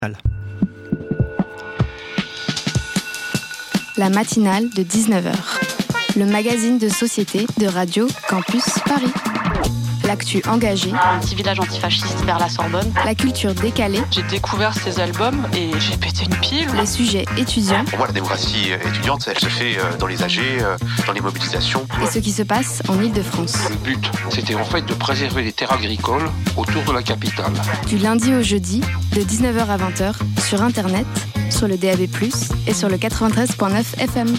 La matinale de 19h, le magazine de société de Radio Campus Paris. L'actu engagée, un petit village antifasciste vers la Sorbonne. La culture décalée. J'ai découvert ces albums et j'ai pété une pile. Les sujets étudiants. Pour moi, la démocratie étudiante, elle se fait dans les AG, dans les mobilisations. Et ce qui se passe en Île-de-France. Le but, c'était en fait de préserver les terres agricoles autour de la capitale. Du lundi au jeudi, de 19h à 20h, sur Internet, sur le DAB+, et sur le 93.9 FM.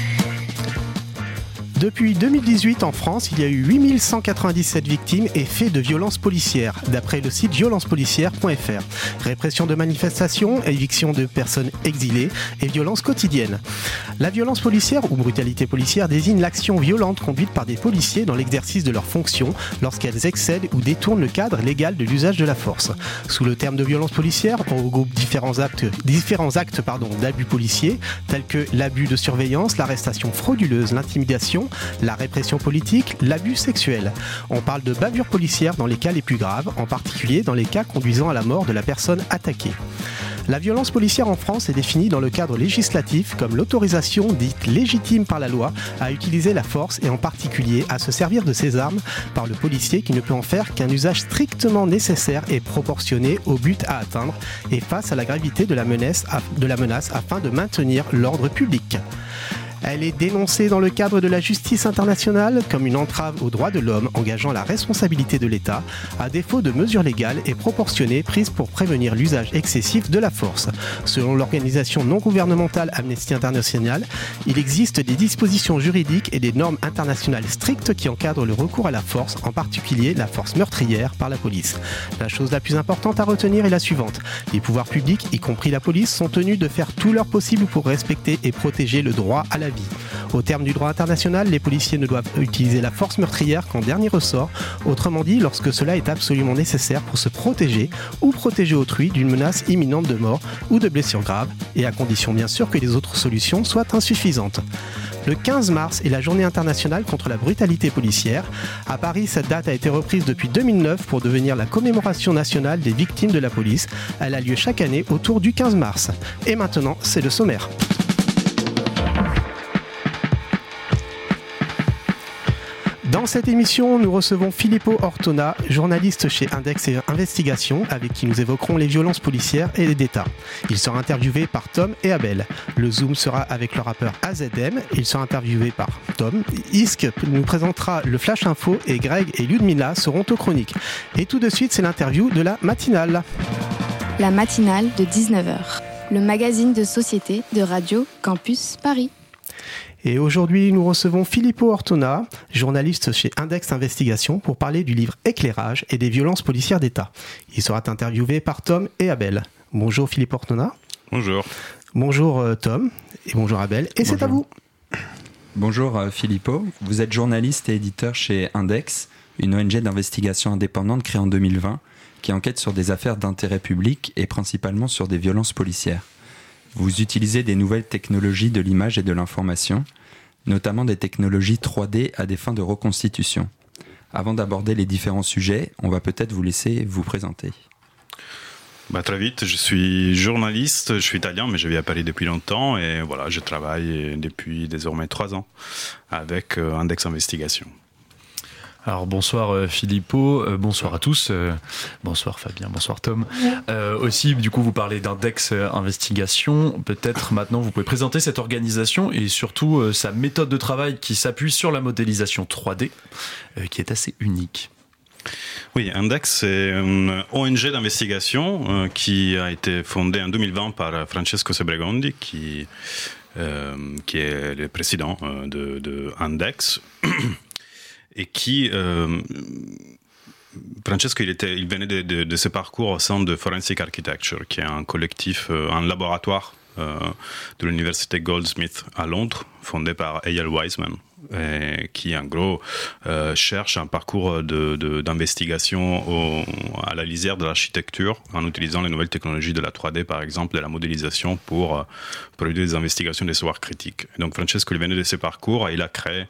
Depuis 2018, en France, il y a eu 8197 victimes et faits de violences policières, d'après le site violencepolicière.fr. Répression de manifestations, éviction de personnes exilées et violences quotidiennes. La violence policière ou brutalité policière désigne l'action violente conduite par des policiers dans l'exercice de leurs fonctions lorsqu'elles excèdent ou détournent le cadre légal de l'usage de la force. Sous le terme de violence policière, on regroupe différents actes d'abus policiers, tels que l'abus de surveillance, l'arrestation frauduleuse, l'intimidation, la répression politique, l'abus sexuel. On parle de bavure policière dans les cas les plus graves, en particulier dans les cas conduisant à la mort de la personne attaquée. La violence policière en France est définie dans le cadre législatif comme l'autorisation dite légitime par la loi à utiliser la force et en particulier à se servir de ses armes par le policier qui ne peut en faire qu'un usage strictement nécessaire et proportionné au but à atteindre et face à la gravité de la menace afin de maintenir l'ordre public. Elle est dénoncée dans le cadre de la justice internationale comme une entrave aux droits de l'homme engageant la responsabilité de l'État, à défaut de mesures légales et proportionnées prises pour prévenir l'usage excessif de la force. Selon l'organisation non gouvernementale Amnesty International, il existe des dispositions juridiques et des normes internationales strictes qui encadrent le recours à la force, en particulier la force meurtrière par la police. La chose la plus importante à retenir est la suivante. Les pouvoirs publics, y compris la police, sont tenus de faire tout leur possible pour respecter et protéger le droit à la vie. Au terme du droit international, les policiers ne doivent utiliser la force meurtrière qu'en dernier ressort, autrement dit lorsque cela est absolument nécessaire pour se protéger ou protéger autrui d'une menace imminente de mort ou de blessure grave, et à condition bien sûr que les autres solutions soient insuffisantes. Le 15 mars est la journée internationale contre la brutalité policière. À Paris, cette date a été reprise depuis 2009 pour devenir la commémoration nationale des victimes de la police. Elle a lieu chaque année autour du 15 mars. Et maintenant, c'est le sommaire. Dans cette émission, nous recevons Filippo Ortona, journaliste chez Index Investigation, avec qui nous évoquerons les violences policières et d'État. Il sera interviewé par Tom et Abel. Le Zoom sera avec le rappeur AZM. Il sera interviewé par Tom. Isk nous présentera le Flash Info et Greg et Ludmila seront aux chroniques. Et tout de suite, c'est l'interview de la matinale. La matinale de 19h, le magazine de société de Radio Campus Paris. Et aujourd'hui, nous recevons Filippo Ortona, journaliste chez Index Investigation, pour parler du livre Éclairage et des violences policières d'État. Il sera interviewé par Tom et Abel. Bonjour Filippo Ortona. Bonjour. Bonjour Tom et bonjour Abel. Et bonjour. C'est à vous. Bonjour Filippo, vous êtes journaliste et éditeur chez Index, une ONG d'investigation indépendante créée en 2020 qui enquête sur des affaires d'intérêt public et principalement sur des violences policières. Vous utilisez des nouvelles technologies de l'image et de l'information, notamment des technologies 3D à des fins de reconstitution. Avant d'aborder les différents sujets, on va peut-être vous laisser vous présenter. Très vite, je suis journaliste, je suis italien, mais je vis à Paris depuis longtemps et voilà, je travaille depuis désormais 3 ans avec Index Investigation. Alors bonsoir Filippo, bonsoir à tous, bonsoir Fabien, bonsoir Tom. Aussi du coup vous parlez d'Index Investigation, peut-être maintenant vous pouvez présenter cette organisation et surtout sa méthode de travail qui s'appuie sur la modélisation 3D, qui est assez unique. Oui, Index, c'est une ONG d'investigation qui a été fondée en 2020 par Francesco Sebregondi, qui est le président de Index. Et qui, Francesco, il venait de ses parcours au sein de Forensic Architecture, qui est un collectif, un laboratoire de l'université Goldsmith à Londres, fondé par Eyal Weizman, et qui en gros cherche un parcours d'investigation à la lisière de l'architecture en utilisant les nouvelles technologies de la 3D, par exemple, de la modélisation pour produire des investigations des savoirs critiques. Et donc Francesco, il venait de ses parcours et il a créé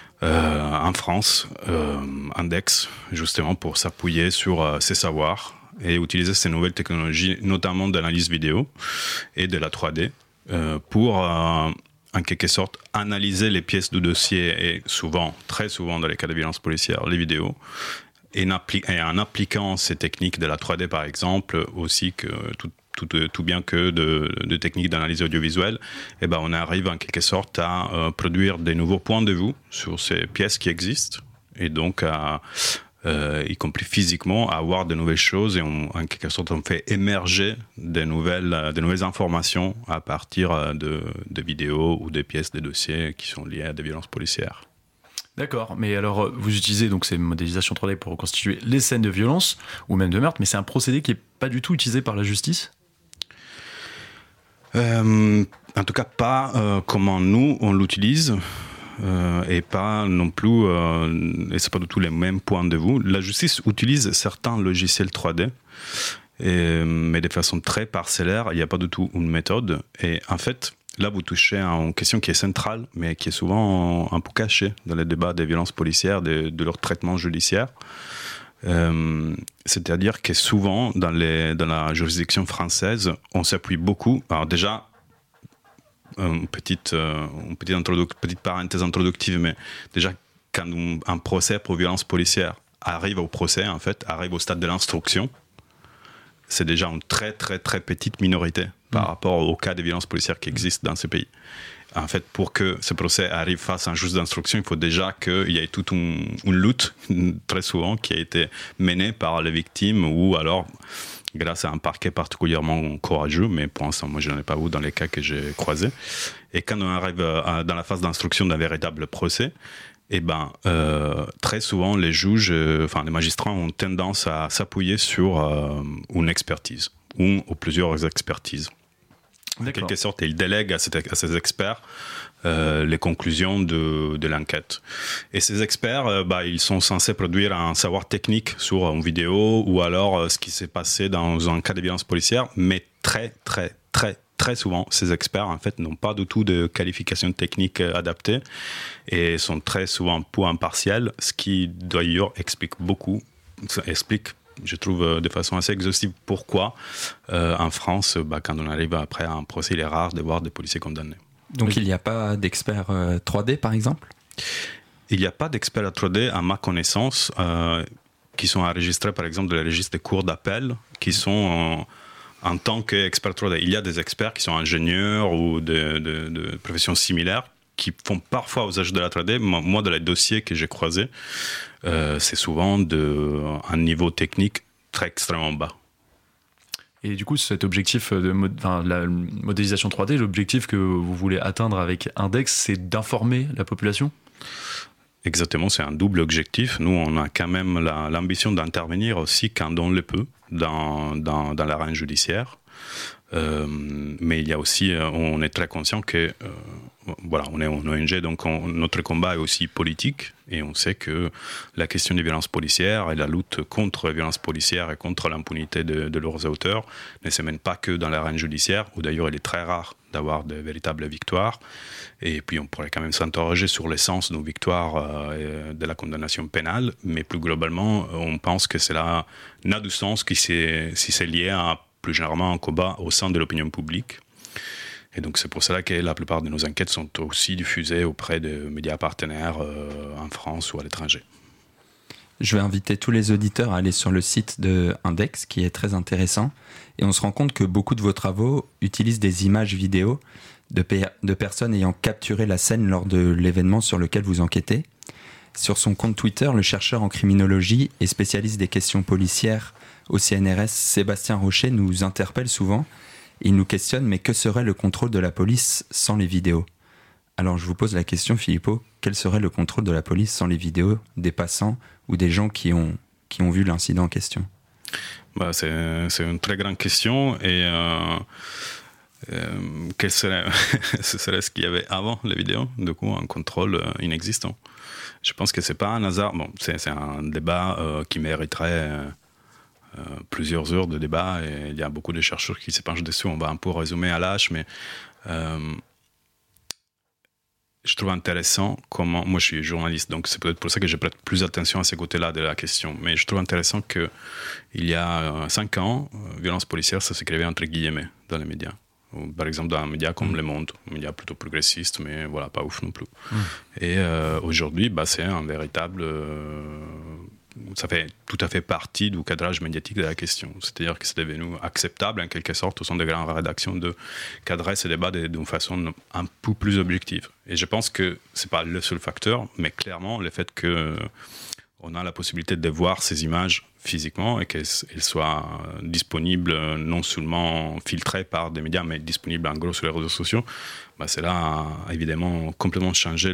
en France Index, justement pour s'appuyer sur ses savoirs et utiliser ces nouvelles technologies, notamment d'analyse vidéo et de la 3D, pour en quelque sorte analyser les pièces du dossier et très souvent dans les cas de violence policière, les vidéos, et en appliquant ces techniques de la 3D par exemple, aussi que tout bien que de techniques d'analyse audiovisuelle, on arrive en quelque sorte à produire des nouveaux points de vue sur ces pièces qui existent, et donc y compris physiquement, à avoir de nouvelles choses, et en quelque sorte on fait émerger de nouvelles informations à partir de vidéos ou des pièces de dossiers qui sont liées à des violences policières. D'accord, mais alors vous utilisez donc ces modélisations 3D pour reconstituer les scènes de violence ou même de meurtre, mais c'est un procédé qui n'est pas du tout utilisé par la justice ? En tout cas pas comment nous on l'utilise, et pas non plus, et c'est pas du tout les mêmes points de vue. La justice utilise certains logiciels 3D, mais de façon très parcellaire. Il n'y a pas du tout une méthode, et en fait là vous touchez à une question qui est centrale, mais qui est souvent un peu cachée dans les débats des violences policières, de leur traitement judiciaire. C'est-à-dire que souvent dans la juridiction française on s'appuie beaucoup, alors déjà une petite parenthèse introductive, mais déjà quand un procès pour violence policière arrive au stade de l'instruction, c'est déjà une très très très petite minorité par rapport aux cas de violence policière qui existent dans ces pays. En fait, pour que ce procès arrive face à un juge d'instruction, il faut déjà qu'il y ait toute une lutte, très souvent, qui a été menée par les victimes, ou alors grâce à un parquet particulièrement courageux, mais pour l'instant, moi, je n'en ai pas vu dans les cas que j'ai croisés. Et quand on arrive dans la phase d'instruction d'un véritable procès, très souvent, les juges, les magistrats ont tendance à s'appuyer sur une expertise, ou plusieurs expertises. En quelque sorte, ils délèguent à ces experts les conclusions de l'enquête. Et ces experts, ils sont censés produire un savoir technique sur une vidéo, ou alors ce qui s'est passé dans un cas de violence policière, mais très, très, très, très souvent, ces experts, en fait, n'ont pas du tout de qualification technique adaptée et sont très souvent peu impartials, ce qui, d'ailleurs, explique, je trouve, de façon assez exhaustive pourquoi, en France, quand on arrive après un procès, il est rare de voir des policiers condamnés. Donc il n'y a pas d'experts 3D, par exemple ? Il n'y a pas d'experts 3D, à ma connaissance, qui sont enregistrés, par exemple, dans les registres des cours d'appel, qui sont en tant qu'experts 3D. Il y a des experts qui sont ingénieurs ou de professions similaires, qui font parfois usage de la 3D. Moi, dans les dossiers que j'ai croisés, c'est souvent un niveau technique très extrêmement bas. Et du coup, cet objectif la modélisation 3D, l'objectif que vous voulez atteindre avec Index, c'est d'informer la population ? Exactement, c'est un double objectif. Nous, on a quand même l'ambition d'intervenir aussi quand on le peut dans l'arène judiciaire. Mais il y a aussi, on est très conscient que on est en ONG, donc notre combat est aussi politique, et on sait que la question des violences policières et la lutte contre les violences policières et contre l'impunité de leurs auteurs ne se mène pas que dans l'arène judiciaire, où d'ailleurs il est très rare d'avoir de véritables victoires. Et puis on pourrait quand même s'interroger sur l'essence de nos victoires de la condamnation pénale, mais plus globalement, on pense que cela n'a du sens si c'est lié à plus généralement un combat au sein de l'opinion publique. Et donc c'est pour cela que la plupart de nos enquêtes sont aussi diffusées auprès de médias partenaires en France ou à l'étranger. Je vais inviter tous les auditeurs à aller sur le site de Index, qui est très intéressant. Et on se rend compte que beaucoup de vos travaux utilisent des images vidéo de personnes ayant capturé la scène lors de l'événement sur lequel vous enquêtez. Sur son compte Twitter, le chercheur en criminologie et spécialiste des questions policières au CNRS, Sébastien Rocher, nous interpelle souvent. Il nous questionne, mais que serait le contrôle de la police sans les vidéos ? Alors je vous pose la question, Philippot, quel serait le contrôle de la police sans les vidéos des passants ou des gens qui ont vu l'incident en question ? C'est une très grande question, et quel serait ce qu'il y avait avant les vidéos ? Du coup, un contrôle inexistant. Je pense que c'est pas un hasard. Bon, c'est un débat qui mériterait plusieurs heures de débat, et il y a beaucoup de chercheurs qui se penchent dessus. On va un peu résumer à l'âge, mais je trouve intéressant comment... Moi, je suis journaliste, donc c'est peut-être pour ça que je prête plus attention à ce côté-là de la question. Mais je trouve intéressant qu'il y a 5 ans, violence policière, ça s'écrivait entre guillemets dans les médias. Ou, par exemple, dans un média comme Le Monde, un média plutôt progressiste, mais voilà, pas ouf non plus. Et aujourd'hui, c'est un véritable... ça fait tout à fait partie du cadrage médiatique de la question. C'est-à-dire que c'est devenu acceptable, en quelque sorte, au sein des grandes rédactions, de cadrer ces débats d'une façon un peu plus objective. Et je pense que ce n'est pas le seul facteur, mais clairement, le fait qu'on a la possibilité de voir ces images physiquement et qu'elles soient disponibles, non seulement filtrées par des médias, mais disponibles en gros sur les réseaux sociaux, cela a évidemment complètement changé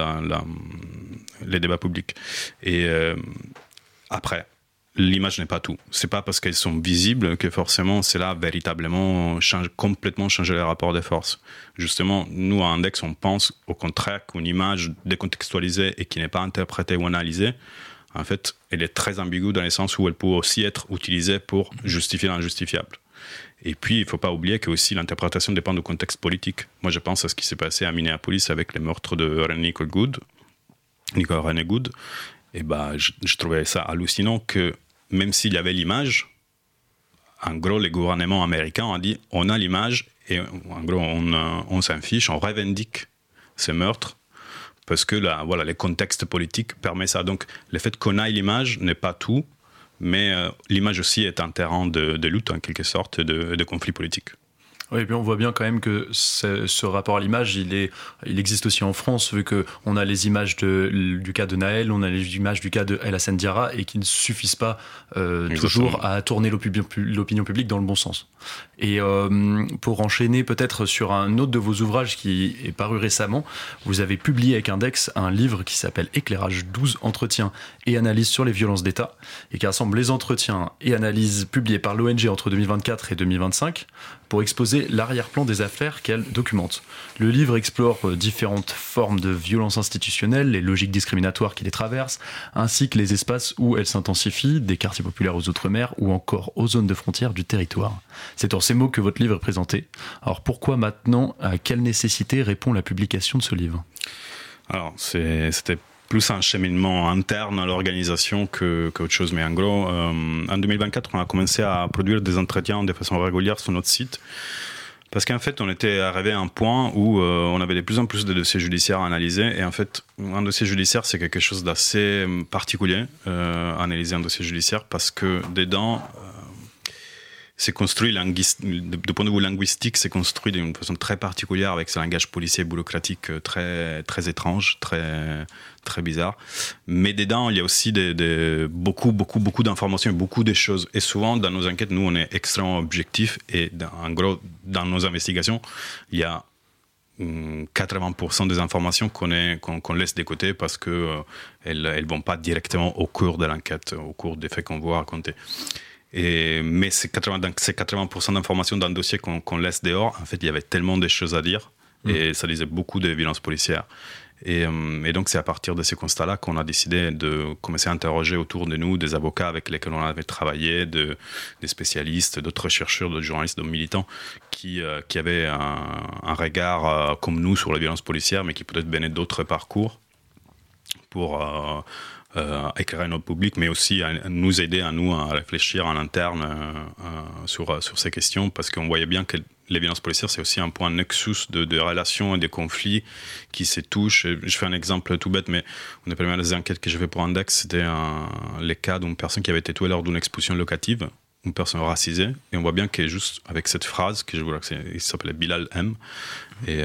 les débats publics. Et après, l'image n'est pas tout. C'est pas parce qu'elles sont visibles que forcément cela véritablement complètement changer les rapports de force. Justement, nous à Index, on pense au contraire qu'une image décontextualisée et qui n'est pas interprétée ou analysée, en fait, elle est très ambiguë dans le sens où elle peut aussi être utilisée pour justifier l'injustifiable. Et puis, il ne faut pas oublier que aussi l'interprétation dépend du contexte politique. Moi, je pense à ce qui s'est passé à Minneapolis avec les meurtres de René Good. Et je trouvais ça hallucinant que même s'il y avait l'image, en gros, le gouvernement américain a dit on a l'image et en gros, on s'en fiche, on revendique ces meurtres parce que le contexte politique permet ça. Donc, le fait qu'on ait l'image n'est pas tout, mais l'image aussi est un terrain de lutte, en quelque sorte, de conflit politique. Oui, et puis on voit bien quand même que ce rapport à l'image, il existe aussi en France, vu qu'on a les images du cas de Naël, on a les images du cas de El Hassan Diarra, et qui ne suffisent pas toujours à tourner l'opinion publique dans le bon sens. Et pour enchaîner peut-être sur un autre de vos ouvrages qui est paru récemment, vous avez publié avec Index un livre qui s'appelle Éclairage, 12 entretiens et analyses sur les violences d'État, et qui rassemble les entretiens et analyses publiés par l'ONG entre 2024 et 2025 pour exposer l'arrière-plan des affaires qu'elle documente. Le livre explore différentes formes de violences institutionnelles, les logiques discriminatoires qui les traversent, ainsi que les espaces où elles s'intensifient, des quartiers populaires aux Outre-mer ou encore aux zones de frontières du territoire. C'est en ces mots que votre livre est présenté. Alors pourquoi maintenant, à quelle nécessité répond la publication de ce livre ? Alors c'était plus un cheminement interne à l'organisation qu'autre chose. Mais en gros, en 2024, on a commencé à produire des entretiens de façon régulière sur notre site. Parce qu'en fait, on était arrivé à un point où on avait de plus en plus de dossiers judiciaires à analyser. Et en fait, un dossier judiciaire, c'est quelque chose d'assez particulier, analyser un dossier judiciaire, parce que dedans... c'est construit, de point de vue linguistique, c'est construit d'une façon très particulière avec ce langage policier bureaucratique très, très étrange, très, très bizarre. Mais dedans, il y a aussi beaucoup d'informations, beaucoup de choses. Et souvent, dans nos enquêtes, nous, on est extrêmement objectifs. Et en gros, dans nos investigations, il y a 80% des informations qu'on laisse de côté parce qu'elles ne vont pas directement au cours de l'enquête, au cours des faits qu'on va raconter. Mais ces 80% d'informations dans le dossier qu'on laisse dehors, en fait, il y avait tellement de choses à dire et ça disait beaucoup de violences policières. Et donc, c'est à partir de ces constats-là qu'on a décidé de commencer à interroger autour de nous des avocats avec lesquels on avait travaillé, des spécialistes, d'autres chercheurs, d'autres journalistes, d'autres militants qui avaient un regard comme nous sur les violences policières, mais qui peut-être venaient d'autres parcours pour... éclairer notre public, mais aussi à nous aider à réfléchir en interne sur ces questions, parce qu'on voyait bien que les violences policières, c'est aussi un point nexus de relations et de conflits qui se touchent. Je fais un exemple tout bête, mais une des premières enquêtes que j'ai fait pour Index, c'était les cas d'une personne qui avait été tuée lors d'une expulsion locative, une personne racisée, et on voit bien que juste avec cette phrase, que je vois il s'appelait Bilal M, et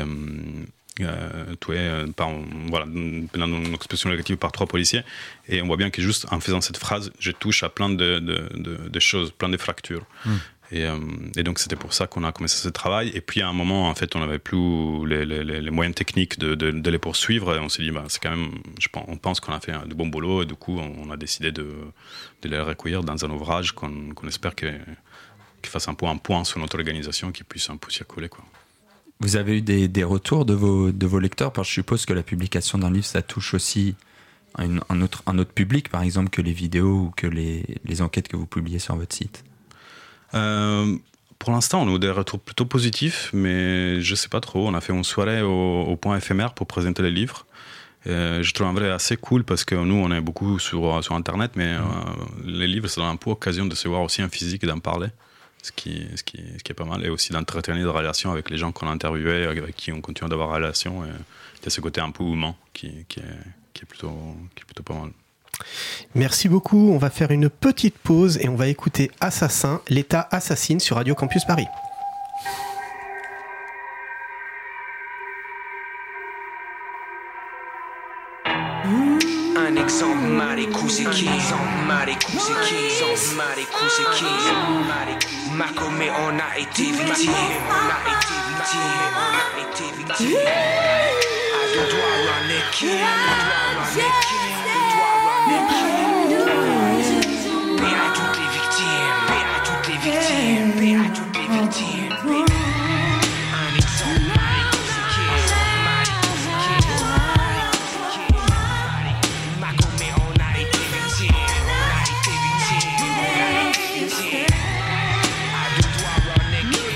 tué pendant une expulsion locative par 3 policiers, et on voit bien que juste en faisant cette phrase, je touche à plein de choses, plein de fractures. Et donc c'était pour ça qu'on a commencé ce travail. Et puis à un moment, en fait, on n'avait plus les moyens techniques de les poursuivre, et on s'est dit c'est quand même, on pense qu'on a fait de bon boulot, et du coup on a décidé de les recueillir dans un ouvrage qu'on espère qu'il fasse un point sur notre organisation, qui puisse un peu s'y accoler, quoi. Vous avez eu des retours de vos lecteurs, parce que je suppose que la publication d'un livre, ça touche aussi un autre public, par exemple, que les vidéos ou que les enquêtes que vous publiez sur votre site. Pour l'instant, on a eu des retours plutôt positifs, mais je sais pas trop. On a fait une soirée au point éphémère pour présenter les livres. Je trouve en vrai assez cool parce que nous, on est beaucoup sur Internet, mais les livres, ça donne un peu l'occasion de se voir aussi en physique et d'en parler, ce qui est pas mal, et aussi d'entretenir des relations avec les gens qu'on a interviewés, avec qui on continue d'avoir des relations. Et il y a ce côté un peu humain qui est plutôt pas mal. Merci beaucoup. On va faire une petite pause et on va écouter Assassin, l'État assassine sur Radio Campus Paris. Un exemple, Marikou c'est qui? Makomé, on a été victime. I don't run the king. Paix à toutes les victimes, paix à toutes les victimes, paix à toutes les victimes. Un exemple, Marikou c'est qui? Makomé, on a été victime, I don't run the king,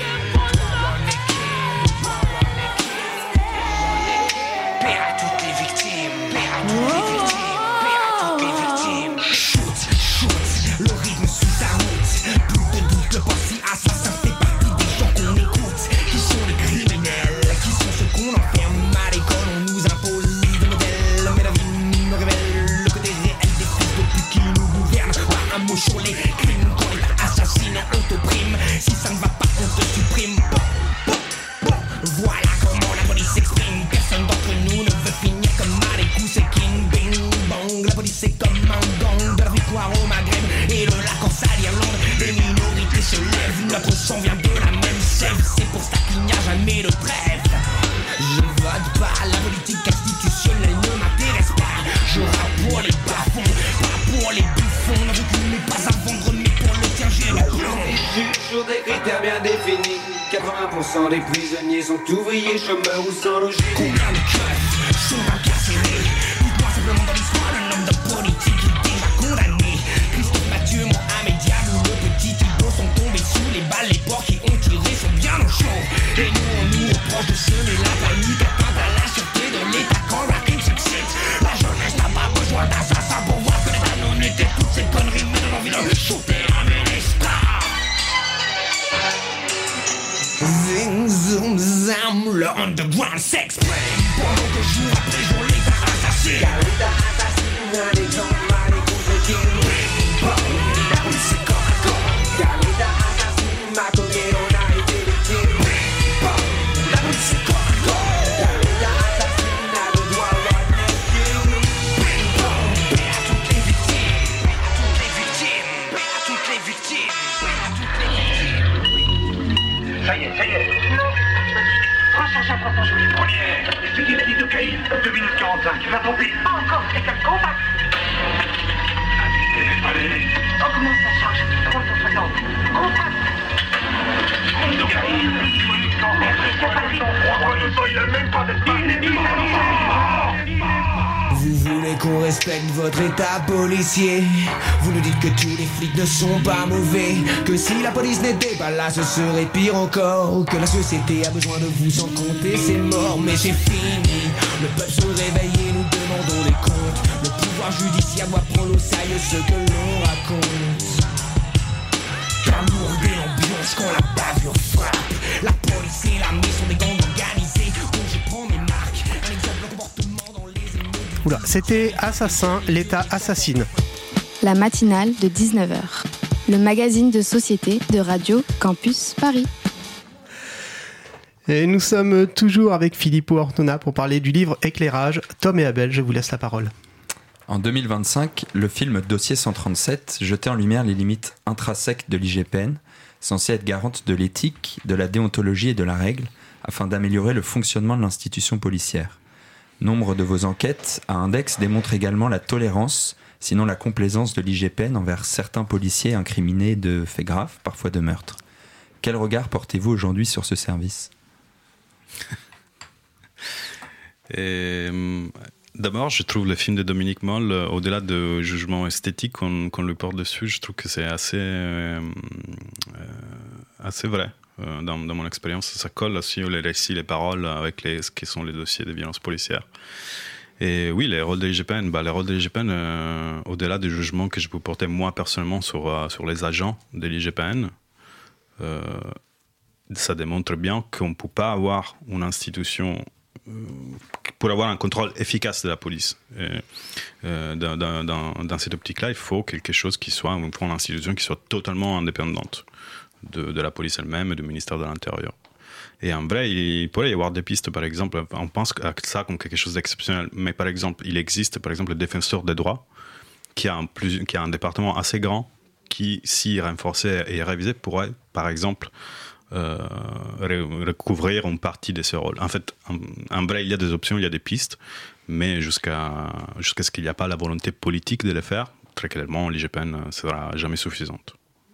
paix à toutes les victimes, paix à toutes les victimes, paix à toutes les victimes. Shoot, le rythme suit sa route. Plus de doute, le passé assassin fait partie des gens qu'on écoute. Qui sont les criminels, qui sont ceux qu'on enferme à l'école. On nous impose des modèles, mais la vie nous révèle le côté réel des fils de pute qui nous gouvernent. Pas un mot sur les crimes, quand l'État assassine, on t'opprime. Si ça ne va pas, on te supprime. Voilà comment la police s'exprime. Personne d'entre nous ne veut finir comme Marikou c'est King. Bing bang, la police c'est comme un gang. De la victoire au Maghreb et de la Corse à l'Irlande. Les minorités se lèvent, notre sang vient de la même sève. C'est pour ça qu'il n'y a jamais de trêve. Je vote pas, la politique institutionnelle ne m'intéresse pas. Je rappe pour les bas-fonds, pas pour les bouffons. Non, je ne mets pas à vendre, mais pour le tien j'ai le plomb. Sur des critères bien définis, 80% des prisonniers sont ouvriers, chômeurs ou sans logis. Combien de keufs sont incarcérés? Dites-moi simplement dans l'histoire d'un homme de politique qui est déjà condamné. Christophe Mathieu, Mohamed Diab ou le petit Thibaut sont tombés sous les balles. Les porcs qui ont tiré sont bien au chaud. Et nous on nous reproche de semer la panique, atteinte à la sûreté de l'État quand la crime s'excite. La jeunesse n'a pas besoin d'assassins pour voir que l'État non était toutes ces conneries, mais de l'envie de shooter un ministre. Zing, zoom, zam, le underground s'exprime. Pendant que jour après jour l'État assassine. Car l'État assassine, un exemple, Marikou c'est King. La police c'est corps à corps. Car l'État assassine, Makomé, on a été victime. La police c'est corps à corps. Car l'État assassine, a le droit à run the king. Paix à toutes les victimes, paix à toutes les victimes, paix à toutes les victimes, paix à toutes les victimes. Ça y est. Non, François, première. Étudiez la liste de Caïn, 2 minutes 45. Va tomber. Encore quelqu'un de contact. Allez. Augmente la charge. 360. Contact. De Caïn. Il a même pas de Vous voulez qu'on respecte votre état policier? Vous nous dites que tous les flics ne sont pas mauvais, que si la police n'était pas là ce serait pire encore, que la société a besoin de vous sans compter c'est mort. Mais c'est fini, le peuple se réveille et nous demandons des comptes. Le pouvoir judiciaire doit prendre au sérieux ce que l'on raconte. Car lourde l'ambiance quand la bavure frappe. La police et l'armée sont des gangs organisés, donc je prends mes marques. Un exemple de comportement dans les émeutes. Oula, c'était Assassin, l'État assassine. La matinale de 19h. Le magazine de société de Radio Campus Paris. Et nous sommes toujours avec Filippo Ortona pour parler du livre Éclairage. Tom et Abel, je vous laisse la parole. En 2025, le film Dossier 137 jetait en lumière les limites intrinsèques de l'IGPN, censée être garante de l'éthique, de la déontologie et de la règle, afin d'améliorer le fonctionnement de l'institution policière. Nombre de vos enquêtes à Index démontrent également la tolérance, sinon la complaisance de l'IGPN envers certains policiers incriminés de faits graves, parfois de meurtres. Quel regard portez-vous aujourd'hui sur ce service ? D'abord, je trouve le film de Dominique Moll, au-delà du jugement esthétique qu'on lui porte dessus, je trouve que c'est assez vrai. Dans mon expérience, ça colle aussi les récits, les paroles avec ce qui sont les dossiers de violences policières. Et oui, les rôles de l'IGPN, au-delà du jugement que je peux porter moi personnellement sur les agents de l'IGPN, ça démontre bien qu'on ne peut pas avoir une institution pour avoir un contrôle efficace de la police. Dans cette optique-là, il faut quelque chose une institution qui soit totalement indépendante de la police elle-même et du ministère de l'Intérieur. Et en vrai, il pourrait y avoir des pistes, par exemple, on pense à ça comme quelque chose d'exceptionnel, mais par exemple, il existe par exemple le défenseur des droits, qui a un département assez grand, qui, si renforcé et révisé, pourrait, par exemple, recouvrir une partie de ce rôle. En fait, en vrai, il y a des options, il y a des pistes, mais jusqu'à ce qu'il n'y a pas la volonté politique de le faire, très clairement, l'IGPN ne sera jamais suffisante.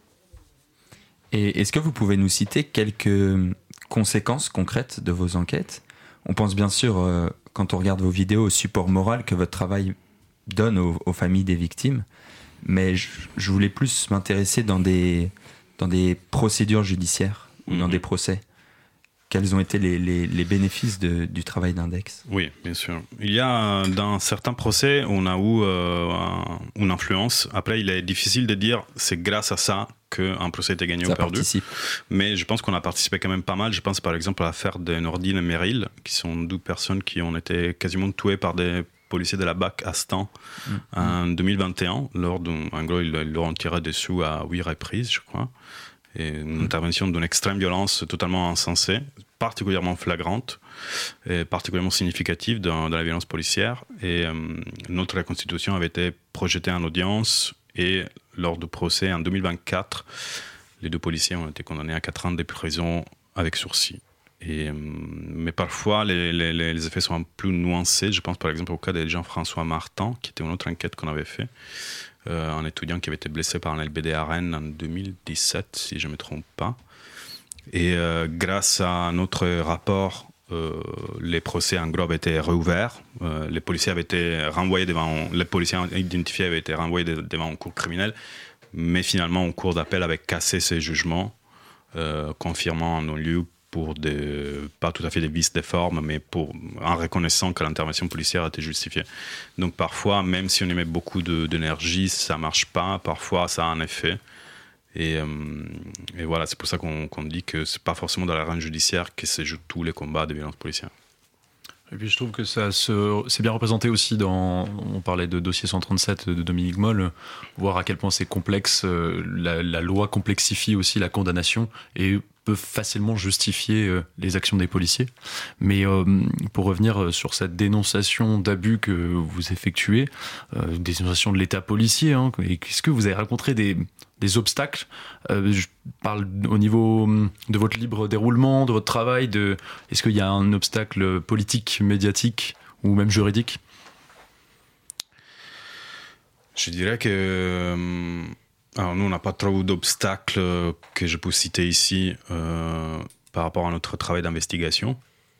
Et est-ce que vous pouvez nous citer quelques conséquences concrètes de vos enquêtes ? On pense bien sûr, quand on regarde vos vidéos, au support moral que votre travail donne aux familles des victimes, mais je voulais plus m'intéresser dans des procédures judiciaires ou dans des procès. Quels ont été les bénéfices du travail d'Index ? Oui, bien sûr. Il y a dans certains procès, on a eu une influence. Après, il est difficile de dire c'est grâce à ça qu'un procès était gagné ou perdu. Mais je pense qu'on a participé quand même pas mal. Je pense par exemple à l'affaire de Nordine et Meryl, qui sont 2 personnes qui ont été quasiment tuées par des policiers de la BAC à Stan en 2021. En gros, ils leur ont tiré dessus à 8 reprises, je crois. Et une intervention d'une extrême violence totalement insensée, particulièrement flagrante et particulièrement significative dans la violence policière. Et notre reconstitution avait été projetée en audience et lors du procès en 2024, les 2 policiers ont été condamnés à 4 ans de prison avec sursis. Mais parfois, les effets sont un peu plus nuancés. Je pense par exemple au cas de Jean-François Martin, qui était une autre enquête qu'on avait fait. Un étudiant qui avait été blessé par un LBD à Rennes en 2017, si je ne me trompe pas. Et grâce à notre rapport, les procès en gros avaient été réouverts. Les policiers identifiés avaient été renvoyés devant une cour criminelle, mais finalement, une cour d'appel avait cassé ces jugements, confirmant en non-lieu pour pas tout à fait des vices de forme, mais en reconnaissant que l'intervention policière était justifiée. Donc parfois, même si on y met beaucoup d'énergie, ça ne marche pas. Parfois, ça a un effet. Et voilà, c'est pour ça qu'on dit que ce n'est pas forcément dans l'arène judiciaire que se jouent tous les combats de violence policière. Et puis je trouve que c'est bien représenté aussi on parlait de dossier 137 de Dominique Moll, voir à quel point c'est complexe, la loi complexifie aussi la condamnation et peut facilement justifier les actions des policiers. Mais pour revenir sur cette dénonciation d'abus que vous effectuez, dénonciation de l'état policier, est-ce que vous avez rencontré des obstacles, je parle au niveau de votre libre déroulement, de votre travail, est-ce qu'il y a un obstacle politique, médiatique ou même juridique ? Je dirais que alors nous, on n'a pas trop d'obstacles que je peux citer ici par rapport à notre travail d'investigation.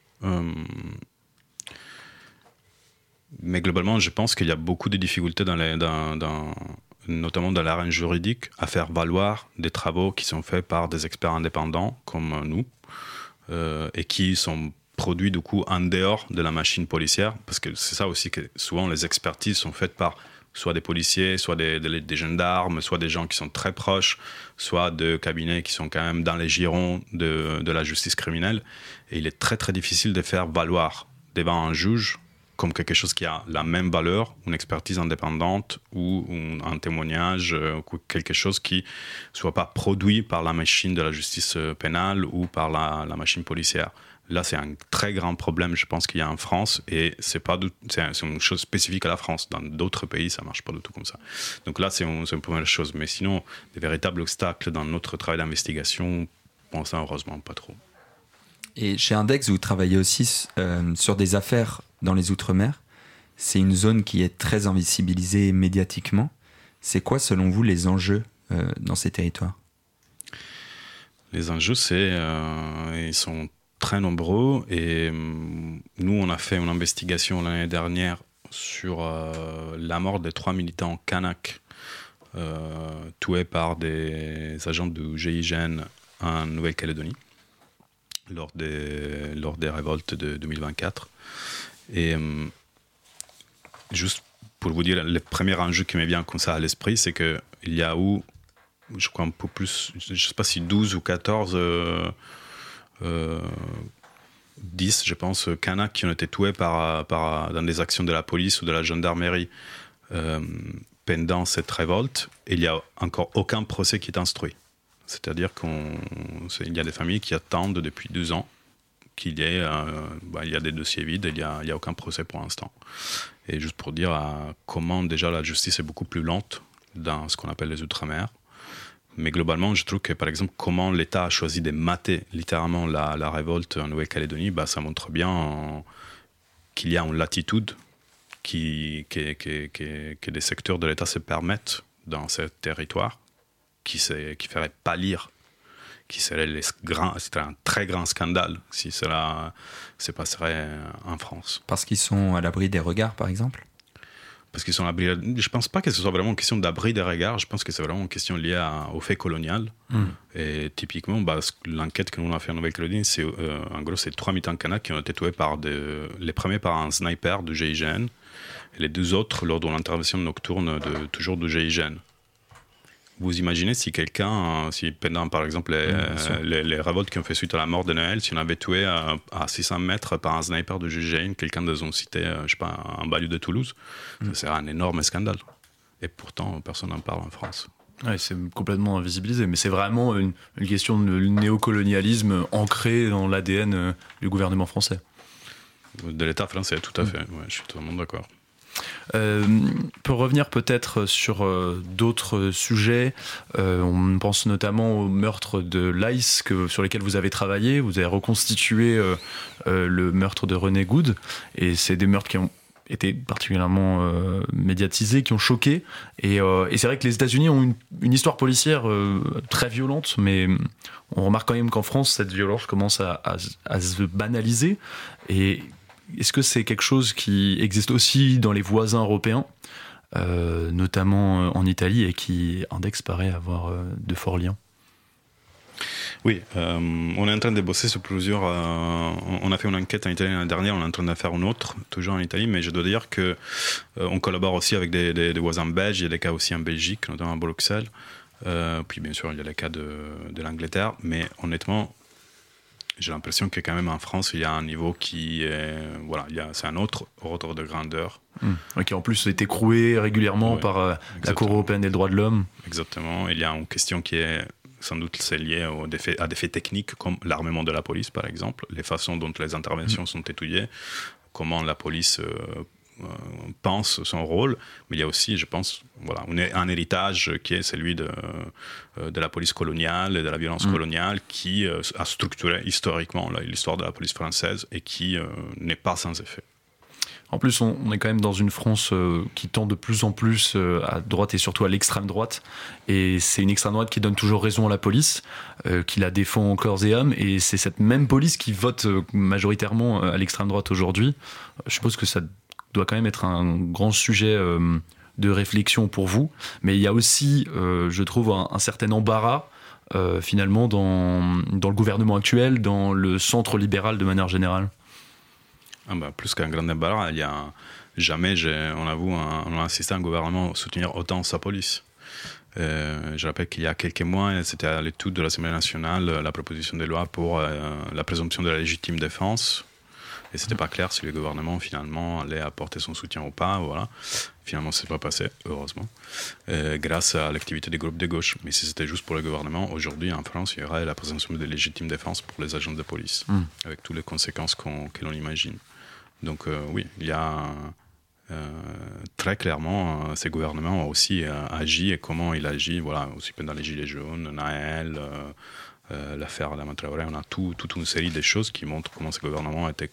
Mais globalement, je pense qu'il y a beaucoup de difficultés notamment dans l'arène juridique, à faire valoir des travaux qui sont faits par des experts indépendants comme nous et qui sont produits du coup en dehors de la machine policière, parce que c'est ça aussi que souvent les expertises sont faites par soit des policiers, soit des gendarmes, soit des gens qui sont très proches, soit de cabinets qui sont quand même dans les girons de la justice criminelle. Et il est très très difficile de faire valoir devant un juge comme quelque chose qui a la même valeur, une expertise indépendante ou un témoignage, quelque chose qui ne soit pas produit par la machine de la justice pénale ou par la machine policière. Là, c'est un très grand problème, je pense, qu'il y a en France, et c'est une chose spécifique à la France. Dans d'autres pays, ça ne marche pas du tout comme ça. Donc là, c'est une première chose. Mais sinon, des véritables obstacles dans notre travail d'investigation, pour ça, heureusement, pas trop. Et chez Index, vous travaillez aussi sur des affaires dans les Outre-mer. C'est une zone qui est très invisibilisée médiatiquement. C'est quoi, selon vous, les enjeux dans ces territoires ? Les enjeux, ils sont très nombreux, et nous, on a fait une investigation l'année dernière sur la mort des 3 militants kanaks tués par des agents du GIGN en Nouvelle-Calédonie lors des révoltes de 2024. Et juste pour vous dire, le premier enjeu qui me vient comme ça à l'esprit, c'est qu'il y a eu, je crois un peu plus, je ne sais pas si 12 ou 14, 10, je pense, Kanaks qui ont été tués dans des actions de la police ou de la gendarmerie pendant cette révolte. Et il n'y a encore aucun procès qui est instruit. C'est-à-dire qu'il y a des familles qui attendent depuis 2 ans qu'il y ait il y a des dossiers vides et il n'y a aucun procès pour l'instant. Et juste pour dire comment déjà la justice est beaucoup plus lente dans ce qu'on appelle les Outre-mer. Mais globalement, je trouve que par exemple, comment l'État a choisi de mater littéralement la révolte en Nouvelle-Calédonie, ça montre bien qu'il y a une latitude que des secteurs de l'État se permettent dans ce territoire qui ferait pâlir, qui serait un très grand scandale si cela se passerait en France. Parce qu'ils sont à l'abri des regards, par exemple ? Parce qu'ils sont à l'abri. Je ne pense pas que ce soit vraiment une question d'abri des regards, je pense que c'est vraiment une question liée au fait colonial. Et typiquement, l'enquête que nous on a fait en Nouvelle-Calédonie, en gros, c'est 3 militants kanaks qui ont été tués les premiers par un sniper du GIGN, et les 2 autres lors de l'intervention nocturne toujours du GIGN. Vous imaginez si quelqu'un, pendant par exemple les révoltes qui ont fait suite à la mort de Noël, si on avait tué à 600 mètres par un sniper de GIGN quelqu'un dans une cité, je sais pas, en banlieue de Toulouse, ça serait un énorme scandale. Et pourtant, personne n'en parle en France. Ouais, c'est complètement invisibilisé, mais c'est vraiment une question de néocolonialisme ancré dans l'ADN du gouvernement français. De l'État français, tout à fait, ouais, je suis totalement d'accord. Pour revenir peut-être sur d'autres sujets, on pense notamment au meurtre de Laïs sur lesquels vous avez travaillé. Vous avez reconstitué le meurtre de René Good, et c'est des meurtres qui ont été particulièrement médiatisés, qui ont choqué, et c'est vrai que les États-Unis ont une histoire policière très violente, mais on remarque quand même qu'en France cette violence commence à se banaliser. Et est-ce que c'est quelque chose qui existe aussi dans les voisins européens, notamment en Italie, et qui Index paraît avoir de forts liens? Oui, on est en train de bosser sur plusieurs... on a fait une enquête en Italie l'année dernière, on est en train de faire une autre, toujours en Italie, mais je dois dire qu'on collabore aussi avec des voisins belges, il y a des cas aussi en Belgique, notamment à Bruxelles, puis bien sûr il y a les cas de l'Angleterre, mais honnêtement... J'ai l'impression que quand même en France, il y a un niveau qui est... c'est un autre ordre de grandeur. Qui en plus est écroué régulièrement par la Cour européenne des droits de l'homme. Exactement. Il y a une question qui est sans doute liée à des faits techniques, comme l'armement de la police, par exemple, les façons dont les interventions sont étudiées, comment la police... pense son rôle, mais il y a aussi, je pense, un héritage qui est celui de la police coloniale et de la violence coloniale qui a structuré historiquement l'histoire de la police française et qui n'est pas sans effet. En plus, on est quand même dans une France qui tend de plus en plus à droite et surtout à l'extrême droite. Et c'est une extrême droite qui donne toujours raison à la police, qui la défend corps et âme. Et c'est cette même police qui vote majoritairement à l'extrême droite aujourd'hui. Je suppose que ça doit quand même être un grand sujet de réflexion pour vous. Mais il y a aussi, je trouve, un certain embarras finalement dans le gouvernement actuel, dans le centre libéral de manière générale. Plus qu'un grand embarras, il y a jamais, on a assisté à un gouvernement soutenir autant sa police. Je rappelle qu'il y a quelques mois, c'était à l'étude de l'Assemblée nationale, la proposition de loi pour la présomption de la légitime défense. Et c'était pas clair si le gouvernement finalement allait apporter son soutien ou pas. Voilà. Finalement, c'est pas passé, heureusement, grâce à l'activité des groupes de gauche. Mais si c'était juste pour le gouvernement, aujourd'hui en France, il y aurait la présomption de légitime défense pour les agents de police, avec toutes les conséquences que l'on imagine. Donc oui, il y a très clairement, ces gouvernements ont aussi agi, et comment il agit, aussi pendant les Gilets jaunes, Naël, l'affaire Adama Traoré, on a toute une série de choses qui montrent comment ce gouvernement était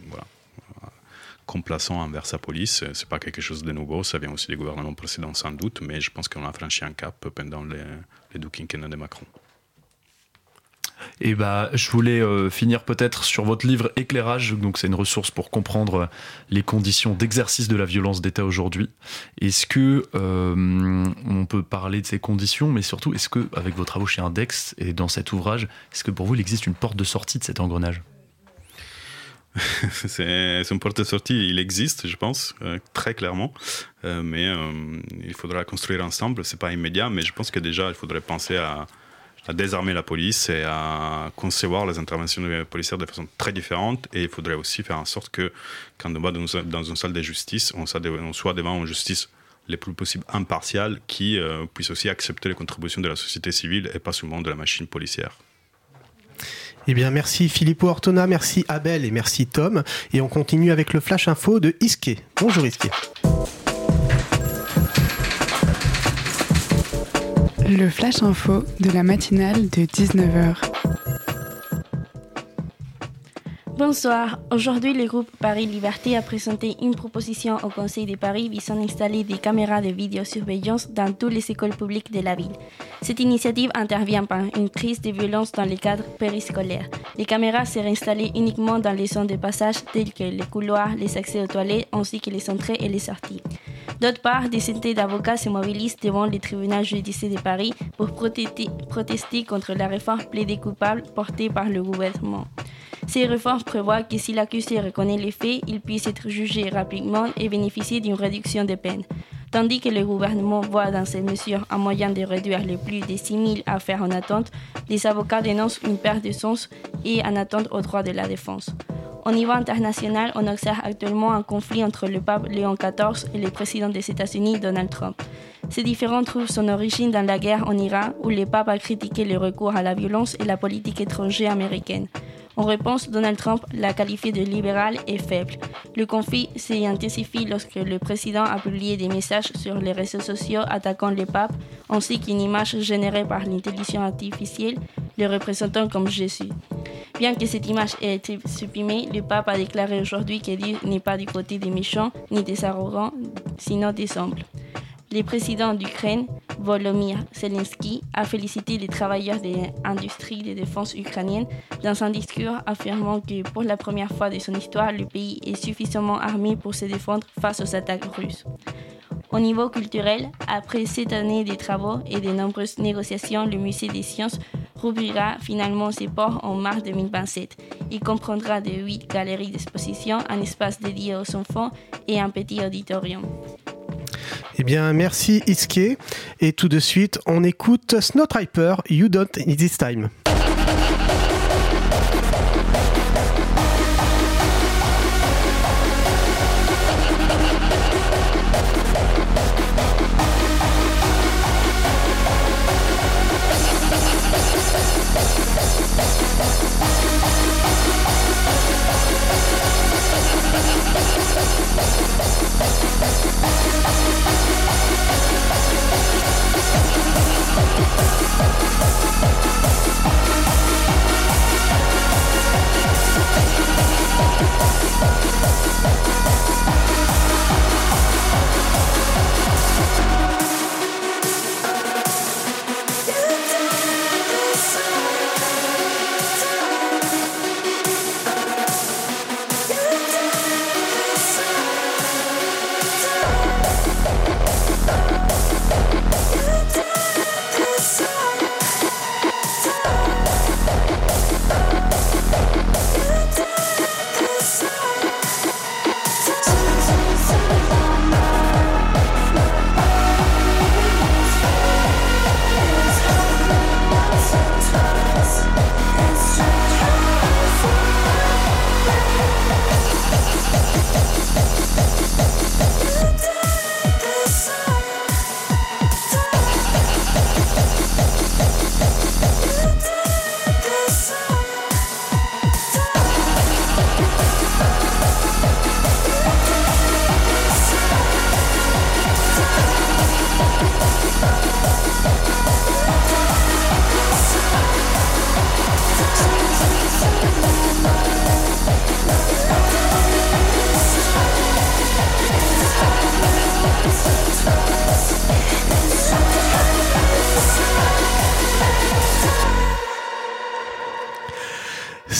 complaçant envers sa police. C'est pas quelque chose de nouveau, ça vient aussi des gouvernements précédents sans doute, mais je pense qu'on a franchi un cap pendant les deux quinquennats de Macron. Et je voulais finir peut-être sur votre livre Éclairage. Donc, c'est une ressource pour comprendre les conditions d'exercice de la violence d'État aujourd'hui. Est-ce que on peut parler de ces conditions, mais surtout, est-ce que, avec vos travaux chez Index et dans cet ouvrage, est-ce que pour vous, il existe une porte de sortie de cet engrenage ? C'est une porte de sortie, il existe, je pense, très clairement, mais il faudra construire ensemble. C'est pas immédiat, mais je pense que déjà, il faudrait penser à désarmer la police et à concevoir les interventions policières de façon très différente. Et il faudrait aussi faire en sorte que, quand on va dans une salle de justice, on soit devant une justice le plus possible impartiale qui puisse aussi accepter les contributions de la société civile et pas seulement de la machine policière. Eh bien, merci Filippo Ortona, merci Abel et merci Tom. Et on continue avec le Flash Info de Isquet. Bonjour Isquet. Le Flash Info de la matinale de 19h. Bonsoir. Aujourd'hui, le groupe Paris Liberté a présenté une proposition au Conseil de Paris visant à installer des caméras de vidéosurveillance dans toutes les écoles publiques de la ville. Cette initiative intervient par une crise de violence dans les cadres périscolaires. Les caméras seraient installées uniquement dans les zones de passage telles que les couloirs, les accès aux toilettes ainsi que les entrées et les sorties. D'autre part, des centaines d'avocats se mobilisent devant les tribunaux judiciaires de Paris pour protester contre la réforme plaidée coupable portée par le gouvernement. Ces réformes prévoient que si l'accusé reconnaît les faits, il puisse être jugé rapidement et bénéficier d'une réduction des peines. Tandis que le gouvernement voit dans ces mesures un moyen de réduire les plus de 6 000 affaires en attente, les avocats dénoncent une perte de sens et en attente aux droits de la défense. Au niveau international, on observe actuellement un conflit entre le pape Léon XIV et le président des États-Unis, Donald Trump. Ces différends trouvent son origine dans la guerre en Irak, où le pape a critiqué le recours à la violence et la politique étrangère américaine. En réponse, Donald Trump l'a qualifié de libéral et faible. Le conflit s'est intensifié lorsque le président a publié des messages sur les réseaux sociaux attaquant le pape, ainsi qu'une image générée par l'intelligence artificielle, le représentant comme Jésus. Bien que cette image ait été supprimée, le pape a déclaré aujourd'hui que Dieu n'est pas du côté des méchants ni des arrogants, sinon des humbles. Le président d'Ukraine, Volodymyr Zelensky, a félicité les travailleurs de l'industrie de défense ukrainienne dans un discours affirmant que pour la première fois de son histoire, le pays est suffisamment armé pour se défendre face aux attaques russes. Au niveau culturel, après 7 années de travaux et de nombreuses négociations, le musée des sciences rouvrira finalement ses portes en mars 2027. Il comprendra de 8 galeries d'exposition, un espace dédié aux enfants et un petit auditorium. Eh bien, merci Isquet. Et tout de suite, on écoute Snowtriper, You Don't Need This Time.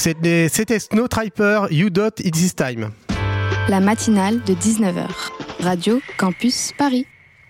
C'était Snow Trapper, You Dot It's This Time. La matinale de 19h. Radio Campus Paris.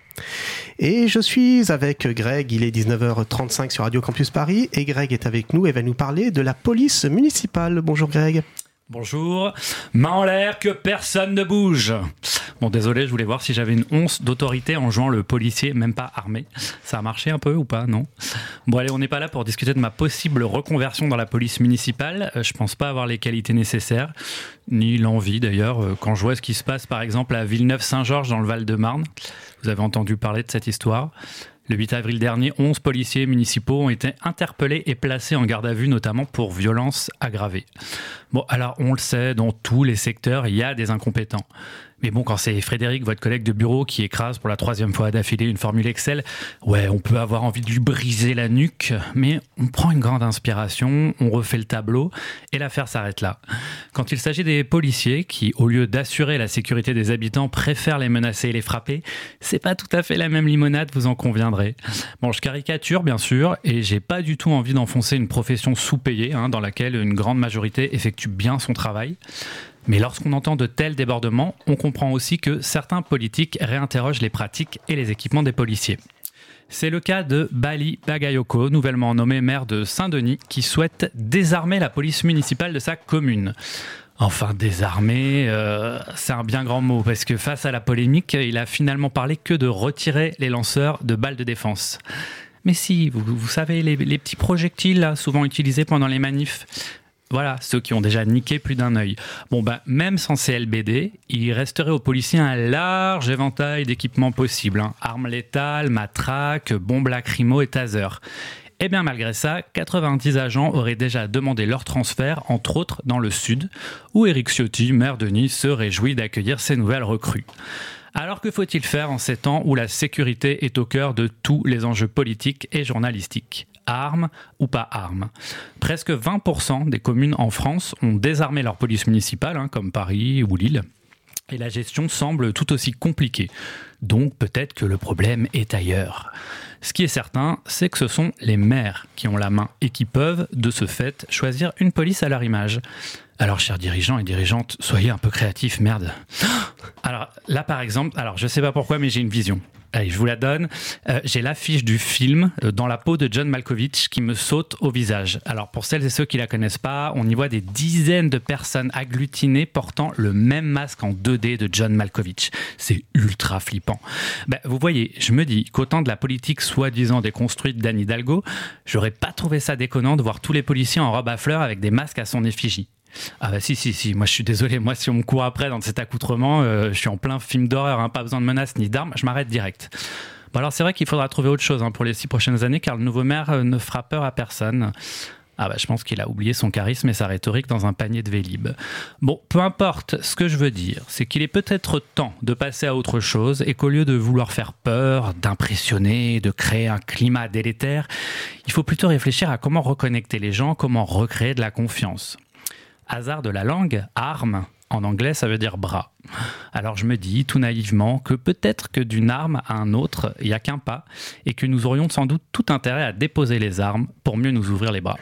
Et je suis avec Greg, il est 19h35 sur Radio Campus Paris et Greg est avec nous et va nous parler de la police municipale. Bonjour Greg. Bonjour. Main en l'air, que personne ne bouge. Bon, désolé, je voulais voir si j'avais une once d'autorité en jouant le policier, même pas armé. Ça a marché un peu ou pas, non ? Bon, allez, on n'est pas là pour discuter de ma possible reconversion dans la police municipale. Je pense pas avoir les qualités nécessaires, ni l'envie d'ailleurs. Quand je vois ce qui se passe, par exemple, à Villeneuve-Saint-Georges dans le Val-de-Marne, vous avez entendu parler de cette histoire ? Le 8 avril dernier, 11 policiers municipaux ont été interpellés et placés en garde à vue, notamment pour violences aggravées. Bon, alors on le sait, dans tous les secteurs, il y a des incompétents. Mais bon, quand c'est Frédéric, votre collègue de bureau, qui écrase pour la 3e fois d'affilée une formule Excel, ouais, on peut avoir envie de lui briser la nuque, mais on prend une grande inspiration, on refait le tableau, et l'affaire s'arrête là. Quand il s'agit des policiers, qui, au lieu d'assurer la sécurité des habitants, préfèrent les menacer et les frapper, c'est pas tout à fait la même limonade, vous en conviendrez. Bon, je caricature, bien sûr, et j'ai pas du tout envie d'enfoncer une profession sous-payée, dans laquelle une grande majorité effectue bien son travail. Mais lorsqu'on entend de tels débordements, on comprend aussi que certains politiques réinterrogent les pratiques et les équipements des policiers. C'est le cas de Bali Bagayoko, nouvellement nommé maire de Saint-Denis, qui souhaite désarmer la police municipale de sa commune. Enfin, désarmer, c'est un bien grand mot, parce que face à la polémique, il a finalement parlé que de retirer les lanceurs de balles de défense. Mais si, vous savez, les petits projectiles là, souvent utilisés pendant les manifs. Voilà, ceux qui ont déjà niqué plus d'un œil. Bon, même sans CLBD, il resterait aux policiers un large éventail d'équipements possibles. Armes létales, matraques, bombes lacrymo et taser. Et bien malgré ça, 90 agents auraient déjà demandé leur transfert, entre autres dans le sud, où Éric Ciotti, maire de Nice, se réjouit d'accueillir ces nouvelles recrues. Alors que faut-il faire en ces temps où la sécurité est au cœur de tous les enjeux politiques et journalistiques ? Armes ou pas armes. Presque 20% des communes en France ont désarmé leur police municipale, comme Paris ou Lille. Et la gestion semble tout aussi compliquée. Donc peut-être que le problème est ailleurs. Ce qui est certain, c'est que ce sont les maires qui ont la main et qui peuvent, de ce fait, choisir une police à leur image. Alors, chers dirigeants et dirigeantes, soyez un peu créatifs, merde. Alors, là, par exemple, je sais pas pourquoi, mais j'ai une vision. Allez, je vous la donne. J'ai l'affiche du film Dans la peau de John Malkovich qui me saute au visage. Alors, pour celles et ceux qui la connaissent pas, on y voit des dizaines de personnes agglutinées portant le même masque en 2D de John Malkovich. C'est ultra flippant. Vous voyez, je me dis qu'au temps de la politique soi-disant déconstruite d'Anne Hidalgo, j'aurais pas trouvé ça déconnant de voir tous les policiers en robe à fleurs avec des masques à son effigie. Ah si, moi je suis désolé, moi si on me court après dans cet accoutrement, je suis en plein film d'horreur, pas besoin de menaces ni d'armes, je m'arrête direct. Bon alors c'est vrai qu'il faudra trouver autre chose pour les 6 prochaines années, car le nouveau maire ne fera peur à personne. Je pense qu'il a oublié son charisme et sa rhétorique dans un panier de Vélib. Bon, peu importe, ce que je veux dire, c'est qu'il est peut-être temps de passer à autre chose et qu'au lieu de vouloir faire peur, d'impressionner, de créer un climat délétère, il faut plutôt réfléchir à comment reconnecter les gens, comment recréer de la confiance. Hasard de la langue, arme, en anglais ça veut dire bras. Alors je me dis tout naïvement que peut-être que d'une arme à un autre, il n'y a qu'un pas, et que nous aurions sans doute tout intérêt à déposer les armes pour mieux nous ouvrir les bras.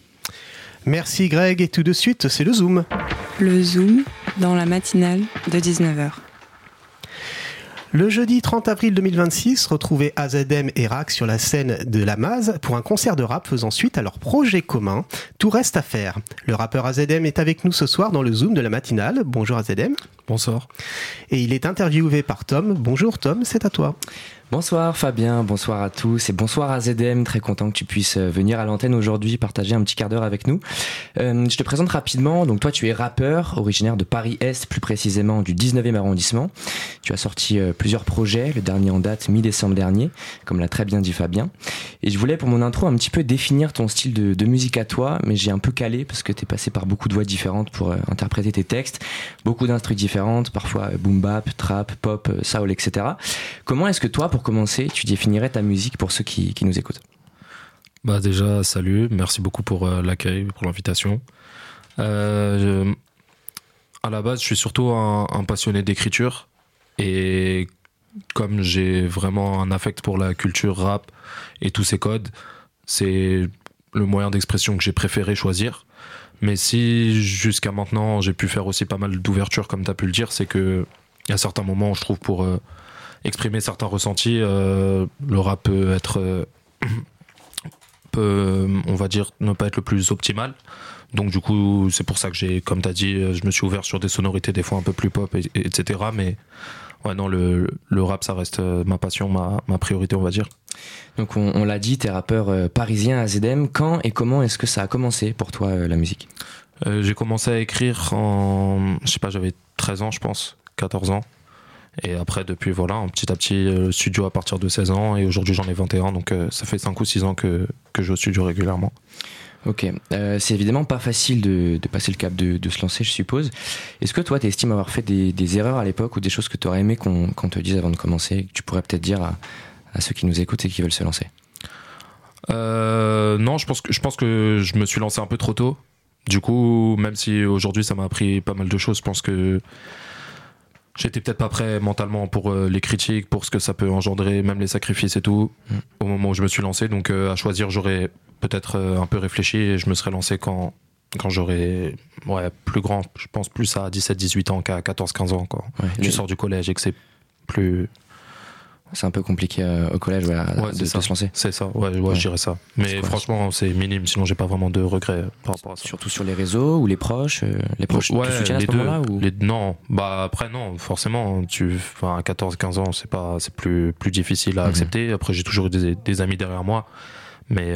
Merci Greg, et tout de suite c'est le Zoom. Le Zoom dans la matinale de 19h. Le jeudi 30 avril 2026, retrouvez AZM et Rax sur la scène de la Maz pour un concert de rap faisant suite à leur projet commun. Tout reste à faire. Le rappeur AZM est avec nous ce soir dans le Zoom de la matinale. Bonjour AZM. Bonsoir. Et il est interviewé par Tom. Bonjour Tom, c'est à toi. Bonsoir Fabien, bonsoir à tous et bonsoir AZM, très content que tu puisses venir à l'antenne aujourd'hui, partager un petit quart d'heure avec nous. Je te présente rapidement, donc toi tu es rappeur, originaire de Paris-Est, plus précisément du 19e arrondissement. Tu as sorti plusieurs projets, le dernier en date mi-décembre dernier, comme l'a très bien dit Fabien. Et je voulais pour mon intro un petit peu définir ton style de musique à toi, mais j'ai un peu calé parce que t'es passé par beaucoup de voix différentes pour interpréter tes textes, beaucoup d'instrus différentes, parfois boom bap, trap, pop, soul, etc. Comment est-ce que toi, pour commencer, tu définirais ta musique pour ceux qui nous écoutent? Déjà, salut, merci beaucoup pour l'accueil, pour l'invitation. À la base, je suis surtout un passionné d'écriture, et comme j'ai vraiment un affect pour la culture rap et tous ses codes, c'est le moyen d'expression que j'ai préféré choisir. Mais si jusqu'à maintenant j'ai pu faire aussi pas mal d'ouvertures, comme tu as pu le dire, c'est que il y a certains moments où je trouve pour exprimer certains ressentis, le rap peut être, on va dire, ne pas être le plus optimal. Donc du coup, c'est pour ça que j'ai, comme tu as dit, je me suis ouvert sur des sonorités des fois un peu plus pop, etc. Mais ouais, non, le rap, ça reste ma passion, ma priorité, on va dire. Donc on l'a dit, t'es rappeur parisien à AZM. Quand et comment est-ce que ça a commencé pour toi, la musique ? J'ai commencé à écrire je sais pas, j'avais 13 ans, je pense, 14 ans. Et après, depuis, voilà, petit à petit, studio à partir de 16 ans. Et aujourd'hui, j'en ai 21, donc ça fait 5 ou 6 ans que je joue au studio régulièrement. Ok, c'est évidemment pas facile de passer le cap de se lancer, je suppose. Est-ce que toi, tu estimes avoir fait des erreurs à l'époque ou des choses que tu aurais aimé qu'on te dise avant de commencer et que tu pourrais peut-être dire à ceux qui nous écoutent et qui veulent se lancer ? Non, je pense que je me suis lancé un peu trop tôt. Du coup, même si aujourd'hui ça m'a appris pas mal de choses, je pense que j'étais peut-être pas prêt mentalement pour les critiques, pour ce que ça peut engendrer, même les sacrifices et tout, au moment où je me suis lancé. Donc à choisir, j'aurais peut-être un peu réfléchi et je me serais lancé quand j'aurais plus grand, je pense plus à 17-18 ans qu'à 14-15 ans. Quand tu sors du collège et que c'est plus... C'est un peu compliqué au collège de se lancer. C'est ça, je dirais ça. Mais franchement, c'est minime, sinon j'ai pas vraiment de regrets par rapport à ça. Surtout sur les réseaux ou les proches te soutiennent à ce moment-là ou... Non, après non, forcément, à 14-15 ans, c'est plus difficile à accepter. Après, j'ai toujours eu des amis derrière moi. Mais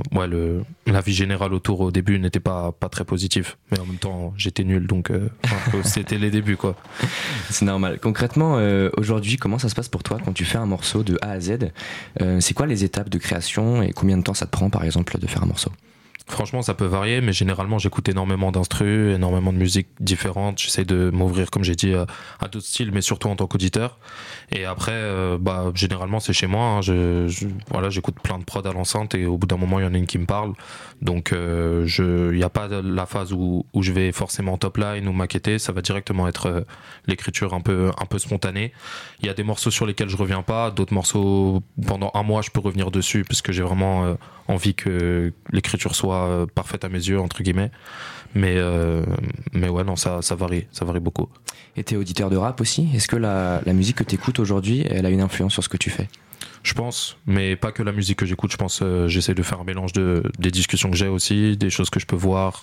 la vie générale autour au début n'était pas très positive. Mais en même temps, j'étais nul, donc c'était les débuts, quoi. C'est normal. Concrètement, aujourd'hui, comment ça se passe pour toi quand tu fais un morceau de A à Z ? C'est quoi les étapes de création et combien de temps ça te prend, par exemple, de faire un morceau ? Franchement, ça peut varier, mais généralement, j'écoute énormément d'instrus, énormément de musique différentes. J'essaie de m'ouvrir, comme j'ai dit, à d'autres styles, mais surtout en tant qu'auditeur. Et après, généralement, c'est chez moi. J'écoute plein de prods à l'enceinte et au bout d'un moment, il y en a une qui me parle. Donc, il n'y a pas la phase où je vais forcément top line ou maqueter. Ça va directement être l'écriture un peu spontanée. Il y a des morceaux sur lesquels je reviens pas. D'autres morceaux, pendant un mois, je peux revenir dessus parce que j'ai vraiment envie que l'écriture soit parfaite à mes yeux, entre guillemets. Mais ouais, non, ça varie beaucoup. Et t'es auditeur de rap aussi ? Est-ce que la musique que t'écoutes aujourd'hui, elle a une influence sur ce que tu fais ? Je pense, mais pas que la musique que j'écoute. Je pense, j'essaie de faire un mélange des discussions que j'ai aussi, des choses que je peux voir,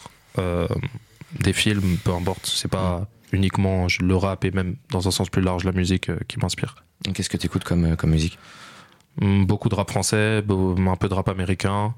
des films, peu importe. C'est pas uniquement le rap et même dans un sens plus large la musique qui m'inspire. Qu'est-ce que t'écoutes comme musique ? Beaucoup de rap français, un peu de rap américain.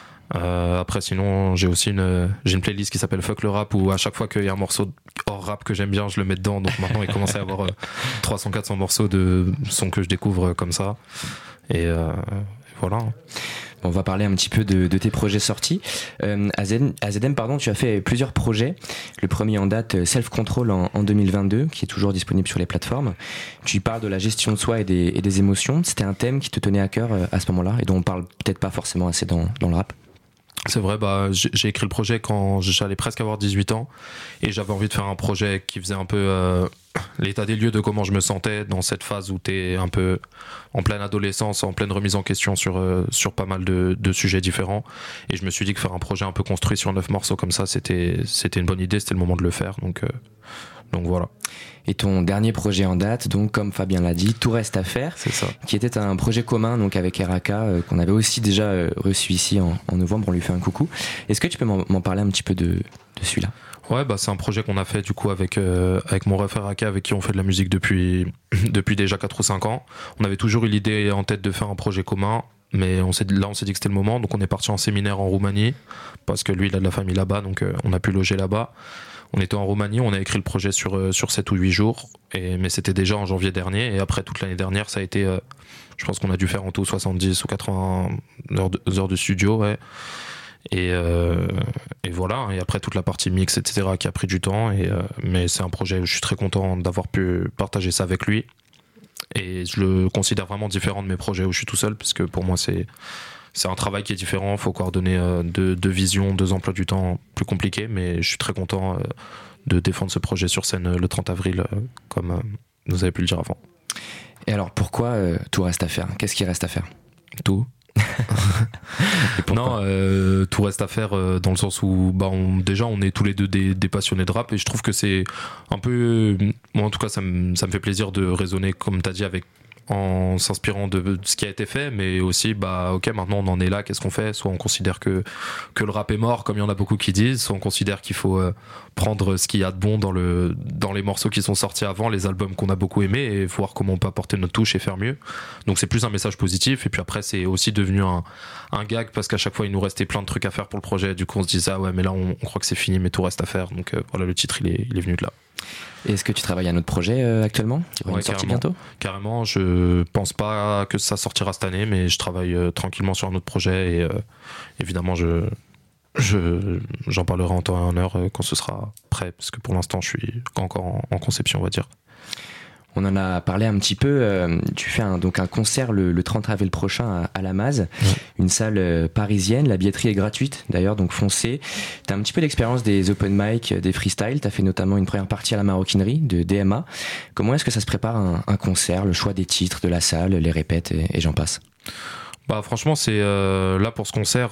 Après sinon j'ai aussi une playlist qui s'appelle Fuck le rap où à chaque fois qu'il y a un morceau hors rap que j'aime bien je le mets dedans, donc maintenant il commence à y avoir 300-400 morceaux de sons que je découvre comme ça et voilà. On va parler un petit peu de tes projets sortis. AZM, tu as fait plusieurs projets. Le premier en date, Self Control en 2022, qui est toujours disponible sur les plateformes. Tu parles de la gestion de soi et des émotions. C'était un thème qui te tenait à cœur à ce moment-là et dont on parle peut-être pas forcément assez dans le rap. C'est vrai, j'ai écrit le projet quand j'allais presque avoir 18 ans et j'avais envie de faire un projet qui faisait un peu l'état des lieux de comment je me sentais dans cette phase où t'es un peu en pleine adolescence, en pleine remise en question sur pas mal de sujets différents, et je me suis dit que faire un projet un peu construit sur 9 morceaux comme ça, c'était une bonne idée, c'était le moment de le faire, donc voilà. Et ton dernier projet en date, donc comme Fabien l'a dit, Tout reste à faire, c'est ça, qui était un projet commun donc avec Raka, qu'on avait aussi déjà reçu ici en novembre, on lui fait un coucou. Est-ce que tu peux m'en parler un petit peu de celui-là ? Ouais, c'est un projet qu'on a fait du coup avec mon ref Raka, avec qui on fait de la musique depuis déjà 4 ou 5 ans. On avait toujours eu l'idée en tête de faire un projet commun, mais on s'est dit que c'était le moment, donc on est parti en séminaire en Roumanie, parce que lui il a de la famille là-bas, donc on a pu loger là-bas. On était en Roumanie, on a écrit le projet sur 7 ou 8 jours, mais c'était déjà en janvier dernier, et après toute l'année dernière, ça a été, je pense qu'on a dû faire en tout 70 ou 80 heures de studio, ouais. Et voilà, et après toute la partie mix, etc., qui a pris du temps, mais c'est un projet où je suis très content d'avoir pu partager ça avec lui, et je le considère vraiment différent de mes projets où je suis tout seul, parce que pour moi c'est un travail qui est différent, il faut coordonner deux visions, 2 emplois du temps plus compliqués, mais je suis très content de défendre ce projet sur scène le 30 avril, comme vous avez pu le dire avant. Et alors pourquoi tout reste à faire ? Qu'est-ce qui reste à faire ? Tout. Non, tout reste à faire dans le sens où déjà on est tous les deux des passionnés de rap et je trouve que c'est un peu, moi en tout cas ça me fait plaisir de raisonner comme t'as dit en s'inspirant de ce qui a été fait, mais aussi ok, maintenant on en est là, qu'est-ce qu'on fait? Soit on considère que le rap est mort comme il y en a beaucoup qui disent, soit on considère qu'il faut prendre ce qu'il y a de bon dans les morceaux qui sont sortis avant, les albums qu'on a beaucoup aimés, et voir comment on peut apporter notre touche et faire mieux. Donc c'est plus un message positif, et puis après c'est aussi devenu un gag parce qu'à chaque fois il nous restait plein de trucs à faire pour le projet, du coup on se disait ouais mais là on croit que c'est fini mais tout reste à faire, donc voilà, le titre il est venu de là. Et est-ce que tu travailles à un autre projet actuellement qui va sortir bientôt? Carrément, je pense pas que ça sortira cette année, mais je travaille tranquillement sur un autre projet et évidemment j'en parlerai en temps et en heure quand ce sera prêt, parce que pour l'instant je suis encore en conception, on va dire. On en a parlé un petit peu. Tu fais un concert le 30 avril prochain à la Maz, une salle parisienne. La billetterie est gratuite d'ailleurs, donc foncez. Tu as un petit peu d'expérience des open mic, des freestyles. Tu as fait notamment une première partie à la Maroquinerie de DMA. Comment est-ce que ça se prépare un concert, le choix des titres, de la salle, les répètes et j'en passe? Franchement, c'est là pour ce concert,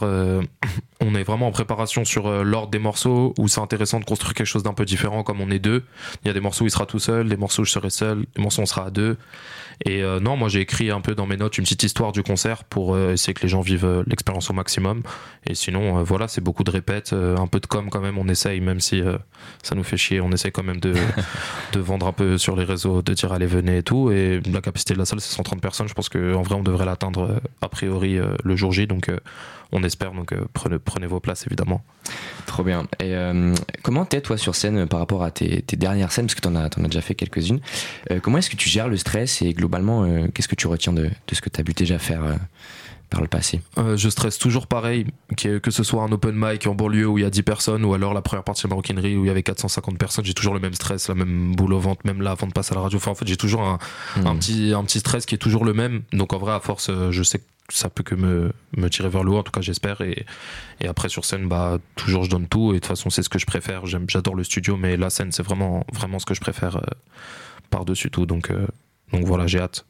on est vraiment en préparation sur l'ordre des morceaux, où c'est intéressant de construire quelque chose d'un peu différent comme on est deux. Il y a des morceaux où il sera tout seul, des morceaux où je serai seul, des morceaux où on sera à deux. Et non, moi j'ai écrit un peu dans mes notes une petite histoire du concert pour essayer que les gens vivent l'expérience au maximum. Et sinon, voilà, c'est beaucoup de répètes, un peu de com quand même, on essaye, même si ça nous fait chier, on essaye quand même de vendre un peu sur les réseaux, de dire allez venez et tout. Et la capacité de la salle c'est 130 personnes, je pense qu'en vrai on devrait l'atteindre a priori le jour J, donc on espère, donc prenez vos places évidemment. Trop bien. Et comment t'es toi sur scène par rapport à tes dernières scènes, parce que t'en as déjà fait quelques-unes, comment est-ce que tu gères le stress et globalement qu'est-ce que tu retiens de ce que t'as pu déjà faire par le passé? Je stresse toujours pareil, que ce soit un open mic en banlieue où il y a 10 personnes ou alors la première partie de la Maroquinerie où il y avait 450 personnes, j'ai toujours le même stress, la même boule au ventre, même là avant de passer à la radio. Enfin en fait j'ai toujours un petit stress qui est toujours le même, donc en vrai à force je sais que ça peut que me tirer vers le haut, en tout cas j'espère, et après sur scène toujours je donne tout, et de toute façon c'est ce que je préfère. J'adore le studio, mais la scène c'est vraiment ce que je préfère par-dessus tout, donc voilà, j'ai hâte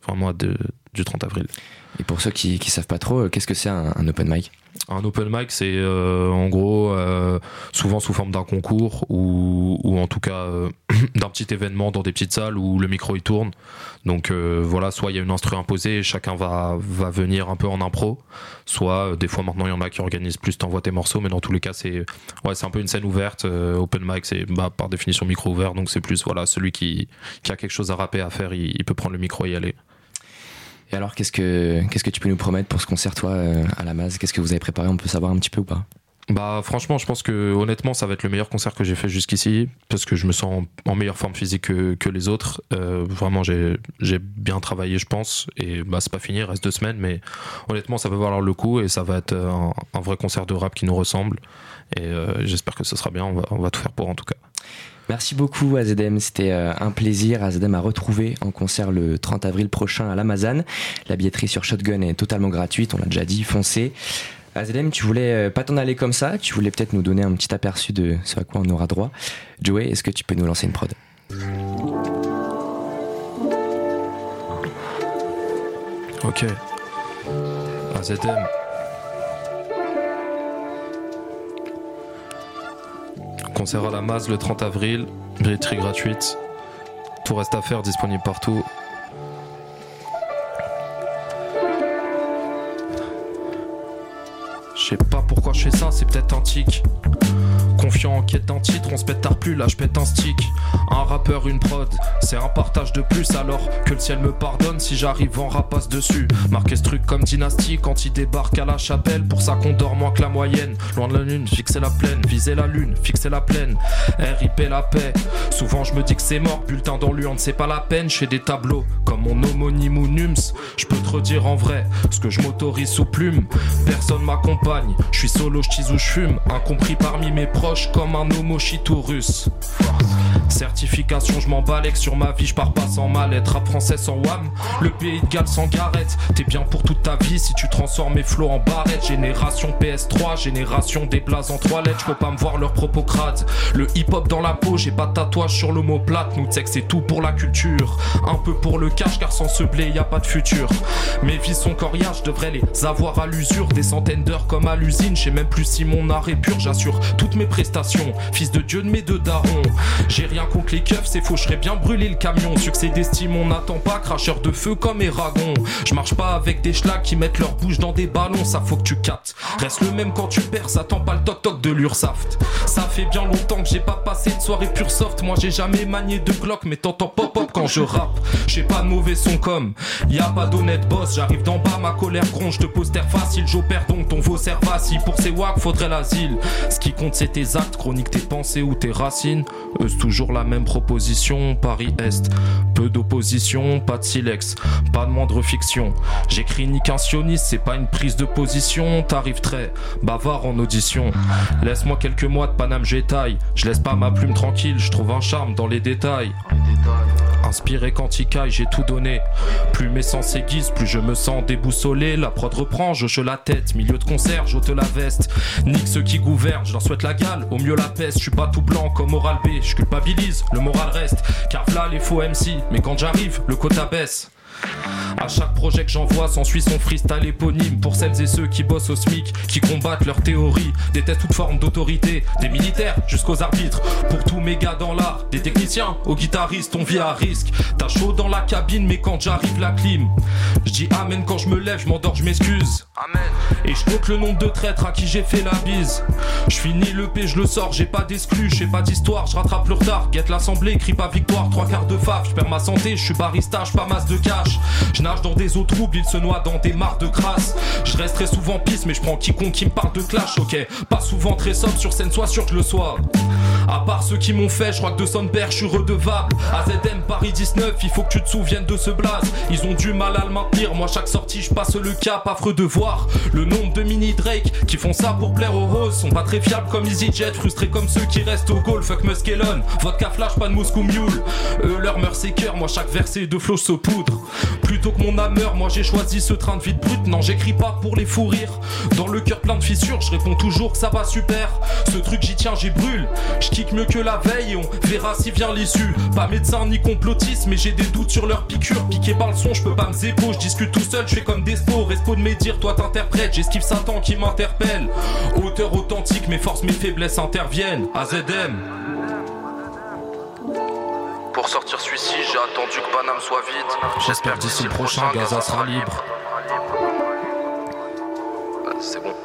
du 30 avril. Et pour ceux qui savent pas trop, qu'est-ce que c'est un open mic? Un open mic, c'est en gros souvent sous forme d'un concours ou en tout cas d'un petit événement dans des petites salles où le micro il tourne. Donc voilà, soit il y a une instru imposée, chacun va venir un peu en impro, soit des fois maintenant il y en a qui organisent plus, t'envoies tes morceaux, mais dans tous les cas c'est un peu une scène ouverte. Open mic c'est par définition micro ouvert, donc c'est plus voilà, celui qui a quelque chose à rapper, à faire, il peut prendre le micro et y aller. Et alors qu'est-ce que tu peux nous promettre pour ce concert toi à la Maz? Qu'est-ce que vous avez préparé, on peut savoir un petit peu ou pas? Franchement je pense que honnêtement ça va être le meilleur concert que j'ai fait jusqu'ici, parce que je me sens en meilleure forme physique que les autres. Vraiment j'ai bien travaillé je pense, et c'est pas fini, il reste 2 semaines, mais honnêtement ça va valoir le coup et ça va être un vrai concert de rap qui nous ressemble, et j'espère que ce sera bien, on va tout faire pour en tout cas. Merci beaucoup AZM, c'était un plaisir. AZM à retrouver en concert le 30 avril prochain à l'Amazon. La billetterie sur Shotgun est totalement gratuite, on l'a déjà dit, foncez. AZM, tu voulais pas t'en aller comme ça, tu voulais peut-être nous donner un petit aperçu de ce à quoi on aura droit. Joey, est-ce que tu peux nous lancer une prod? Ok. AZM. Concert à la Maz le 30 avril, billetterie gratuite, tout reste à faire, disponible partout. Je sais pas pourquoi je fais ça, c'est peut-être un tic. Confiant en quête d'un titre, on se pète tard plus, là je pète un stick. Un rappeur, une prod, c'est un partage de plus. Alors que le ciel me pardonne si j'arrive en rapace dessus. Marquer ce truc comme dynastie quand il débarque à la chapelle. Pour ça qu'on dort moins que la moyenne. Loin de la lune, fixer la plaine, viser la lune, fixer la plaine. RIP la paix, souvent je me dis que c'est mort. Bulletin dans l'urne, c'est pas la peine. Chez des tableaux comme mon homonyme ou Nums, je peux te redire en vrai ce que je m'autorise sous plume. Personne m'accompagne, je suis solo, je tease ou je fume. Incompris parmi mes proches comme un homo chito russe. C'est certification, je m'emballais que sur ma vie, je pars pas sans mal-être. Rap français sans wham, le pays de Galles sans Garrett. T'es bien pour toute ta vie si tu transformes mes flots en barrette. Génération PS3, génération des blazes en 3 lettres. Je peux pas me voir leurs propos crades. Le hip-hop dans la peau, j'ai pas de tatouage sur l'omoplate. Nous t'sais que c'est tout pour la culture, un peu pour le cash, car sans ce blé y a pas de futur. Mes vies sont coriaces, je devrais les avoir à l'usure. Des centaines d'heures comme à l'usine, je sais même plus si mon art est pur. J'assure toutes mes prestations, fils de Dieu de mes deux darons. J'ai rien contre les keufs, c'est faux, je serais bien brûlé le camion. Succès d'estime, on n'attend pas, cracheur de feu comme Eragon. Je marche pas avec des schlags qui mettent leur bouche dans des ballons, ça faut que tu captes. Reste le même quand tu perds, attends pas le toc-toc de l'Ursaft. Ça fait bien longtemps que j'ai pas passé de soirée pure soft. Moi j'ai jamais manié de Glock, mais t'entends pop-pop quand je rappe. J'ai pas de mauvais son comme, y a pas d'honnête boss. J'arrive d'en bas, ma colère gronde, je te pose terre facile. J'opère donc ton faux servassi. Pour ces wack, faudrait l'asile. Ce qui compte c'est tes actes, chronique tes pensées ou tes racines. C'est toujours la même proposition, Paris-Est. Peu d'opposition, pas de silex, pas de moindre fiction. J'écris ni qu'un sioniste, c'est pas une prise de position. T'arrives très bavard en audition. Laisse-moi quelques mois de Paname Jetaille. Je laisse pas ma plume tranquille, je trouve un charme dans les détails. Inspiré quand il caille, j'ai tout donné. Plus mes sens s'aiguisent, plus je me sens déboussolé. La prod reprend, j'hoche la tête. Milieu de concert, j'ôte la veste. Nique ceux qui gouvernent, je leur souhaite la gale. Au mieux la peste, je suis pas tout blanc comme Oral B. Je culpabilise, le moral reste. Car v'là les faux MC, mais quand j'arrive, le quota baisse. À chaque projet que j'envoie s'ensuit son freestyle éponyme. Pour celles et ceux qui bossent au SMIC, qui combattent leur théorie, détestent toute forme d'autorité, des militaires jusqu'aux arbitres. Pour tous mes gars dans l'art, des techniciens aux guitaristes, on vit à risque. T'as chaud dans la cabine mais quand j'arrive la clim. J'dis amen quand je me lève, je m'endors, je m'excuse. Amen. Et je compte le nombre de traîtres à qui j'ai fait la bise. Je finis le P, je le sors, j'ai pas d'exclus, j'ai pas d'histoire, je rattrape le retard. Guette l'assemblée, crie pas victoire, 3/4 de faf. Je perds ma santé, je suis barista, j'pas masse de cash. Je nage dans des eaux troubles, il se noie dans des mares de crasse. Je reste très souvent pisse, mais je prends quiconque qui me parle de clash, ok. Pas souvent très sobre sur scène, sois sûr que je le sois. À part ceux qui m'ont fait, je crois que de Sonneberg je suis redevable. AZM Paris 19, il faut que tu te souviennes de ce blaze. Ils ont du mal à le maintenir, moi chaque sortie je passe le cap. Affreux de voir le nombre de mini Drake qui font ça pour plaire aux roses. Sont pas très fiables comme EasyJet, frustrés comme ceux qui restent au goal. Fuck Muskelon, vodka flash, pas de Moscou Mule. Eux leur meurt c'est cœur, moi chaque verset de flow se poudre. Plutôt que mon âme meurt, moi j'ai choisi ce train de vie de brut. Non j'écris pas pour les fous rires. Dans le cœur plein de fissures, je réponds toujours que ça va super. Ce truc j'y tiens, j'y brûle. Kick mieux que la veille et on verra si vient l'issue. Pas médecin ni complotiste, mais j'ai des doutes sur leur piqûre. Piqué par le son, je peux pas me zépo. Je discute tout seul, je fais comme Despo. Respo de mes dires, toi t'interprètes. J'esquive Satan qui m'interpelle. Auteur authentique, mes forces, mes faiblesses interviennent. AZM. Pour sortir suicide, j'ai attendu que Paname soit vide. J'espère d'ici le prochain, Gaza sera libre. C'est bon.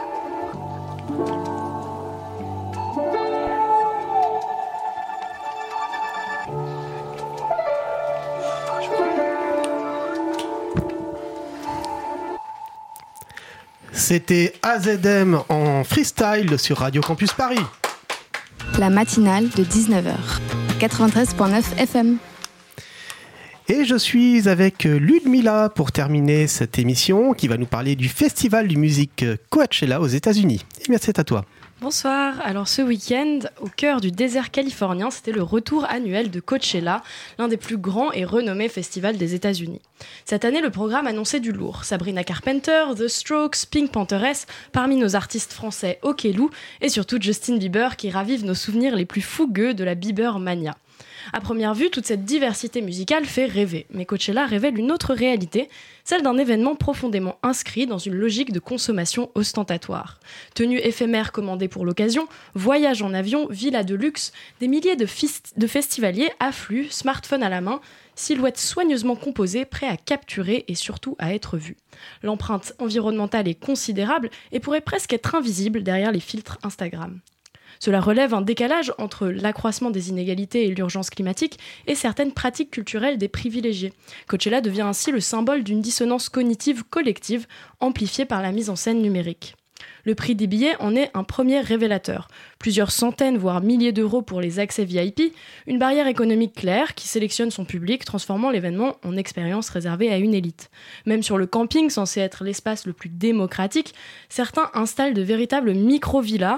C'était AZM en freestyle sur Radio Campus Paris. La matinale de 19h, 93.9 FM. Et je suis avec Ludmila pour terminer cette émission qui va nous parler du festival de musique Coachella aux États-Unis. Et bien c'est à toi. Bonsoir, alors ce week-end, au cœur du désert californien, c'était le retour annuel de Coachella, l'un des plus grands et renommés festivals des États-Unis. Cette année, le programme annonçait du lourd. Sabrina Carpenter, The Strokes, Pink Pantheress, parmi nos artistes français Okelou, et surtout Justin Bieber qui ravive nos souvenirs les plus fougueux de la Bieber Mania. À première vue, toute cette diversité musicale fait rêver, mais Coachella révèle une autre réalité, celle d'un événement profondément inscrit dans une logique de consommation ostentatoire. Tenues éphémères commandées pour l'occasion, voyages en avion, villas de luxe, des milliers de festivaliers affluent, smartphone à la main, silhouettes soigneusement composées, prêts à capturer et surtout à être vus. L'empreinte environnementale est considérable et pourrait presque être invisible derrière les filtres Instagram. Cela relève un décalage entre l'accroissement des inégalités et l'urgence climatique et certaines pratiques culturelles des privilégiés. Coachella devient ainsi le symbole d'une dissonance cognitive collective amplifiée par la mise en scène numérique. Le prix des billets en est un premier révélateur. Plusieurs centaines, voire milliers d'euros pour les accès VIP, une barrière économique claire qui sélectionne son public, transformant l'événement en expérience réservée à une élite. Même sur le camping, censé être l'espace le plus démocratique, certains installent de véritables micro-villas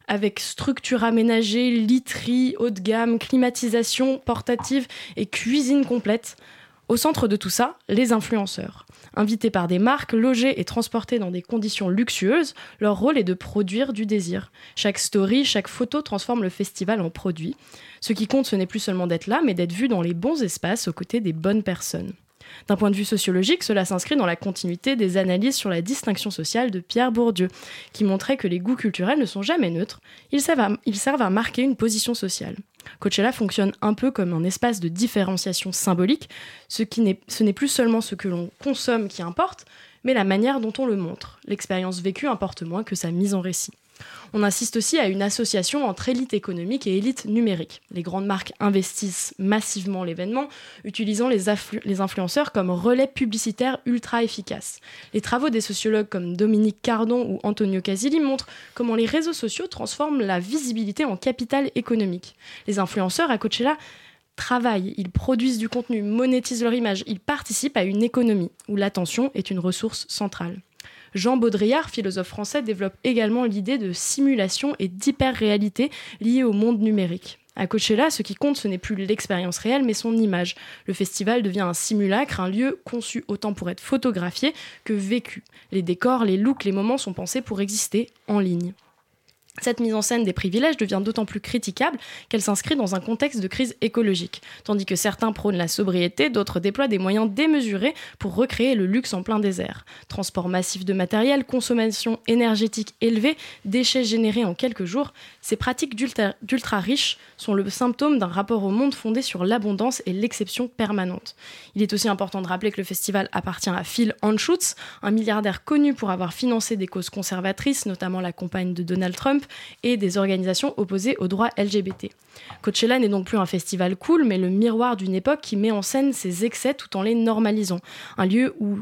avec structure aménagée, literie, haut de gamme, climatisation portative et cuisine complète. Au centre de tout ça, les influenceurs. Invités par des marques, logés et transportés dans des conditions luxueuses, leur rôle est de produire du désir. Chaque story, chaque photo transforme le festival en produit. Ce qui compte, ce n'est plus seulement d'être là, mais d'être vu dans les bons espaces aux côtés des bonnes personnes. D'un point de vue sociologique, cela s'inscrit dans la continuité des analyses sur la distinction sociale de Pierre Bourdieu, qui montrait que les goûts culturels ne sont jamais neutres, ils servent à marquer une position sociale. Coachella fonctionne un peu comme un espace de différenciation symbolique, ce n'est plus seulement ce que l'on consomme qui importe, mais la manière dont on le montre. L'expérience vécue importe moins que sa mise en récit. On assiste aussi à une association entre élite économique et élite numérique. Les grandes marques investissent massivement l'événement, utilisant les influenceurs comme relais publicitaires ultra efficaces. Les travaux des sociologues comme Dominique Cardon ou Antonio Casilli montrent comment les réseaux sociaux transforment la visibilité en capital économique. Les influenceurs à Coachella travaillent, ils produisent du contenu, monétisent leur image, ils participent à une économie où l'attention est une ressource centrale. Jean Baudrillard, philosophe français, développe également l'idée de simulation et d'hyper-réalité liée au monde numérique. À Coachella, ce qui compte, ce n'est plus l'expérience réelle, mais son image. Le festival devient un simulacre, un lieu conçu autant pour être photographié que vécu. Les décors, les looks, les moments sont pensés pour exister en ligne. Cette mise en scène des privilèges devient d'autant plus critiquable qu'elle s'inscrit dans un contexte de crise écologique. Tandis que certains prônent la sobriété, d'autres déploient des moyens démesurés pour recréer le luxe en plein désert. Transport massif de matériel, consommation énergétique élevée, déchets générés en quelques jours, ces pratiques d'ultra-riches sont le symptôme d'un rapport au monde fondé sur l'abondance et l'exception permanente. Il est aussi important de rappeler que le festival appartient à Phil Anschutz, un milliardaire connu pour avoir financé des causes conservatrices, notamment la campagne de Donald Trump, et des organisations opposées aux droits LGBT. Coachella n'est donc plus un festival cool, mais le miroir d'une époque qui met en scène ses excès tout en les normalisant. Un lieu où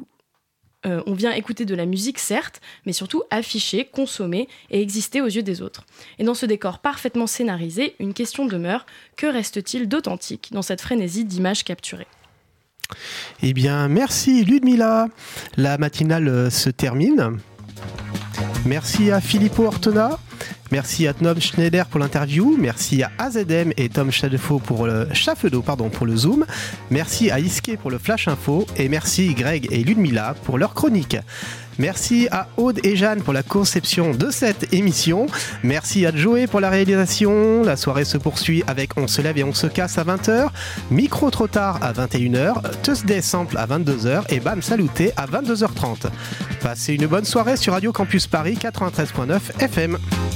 on vient écouter de la musique, certes, mais surtout afficher, consommer et exister aux yeux des autres. Et dans ce décor parfaitement scénarisé, une question demeure, que reste-t-il d'authentique dans cette frénésie d'images capturées ? Eh bien, merci Ludmilla. La matinale se termine. Merci à Filippo Ortona. Merci à Tom Schneider pour l'interview. Merci à AZM et Tom Chaffedo pour le Zoom. Merci à Iske pour le Flash Info. Et merci Greg et Ludmilla pour leur chronique. Merci à Aude et Jeanne pour la conception de cette émission. Merci à Joey pour la réalisation. La soirée se poursuit avec On se lève et on se casse à 20h. Micro trop tard à 21h. Tuesday Sample à 22h. Et Bam Saluté à 22h30. Passez une bonne soirée sur Radio Campus Paris 93.9 FM.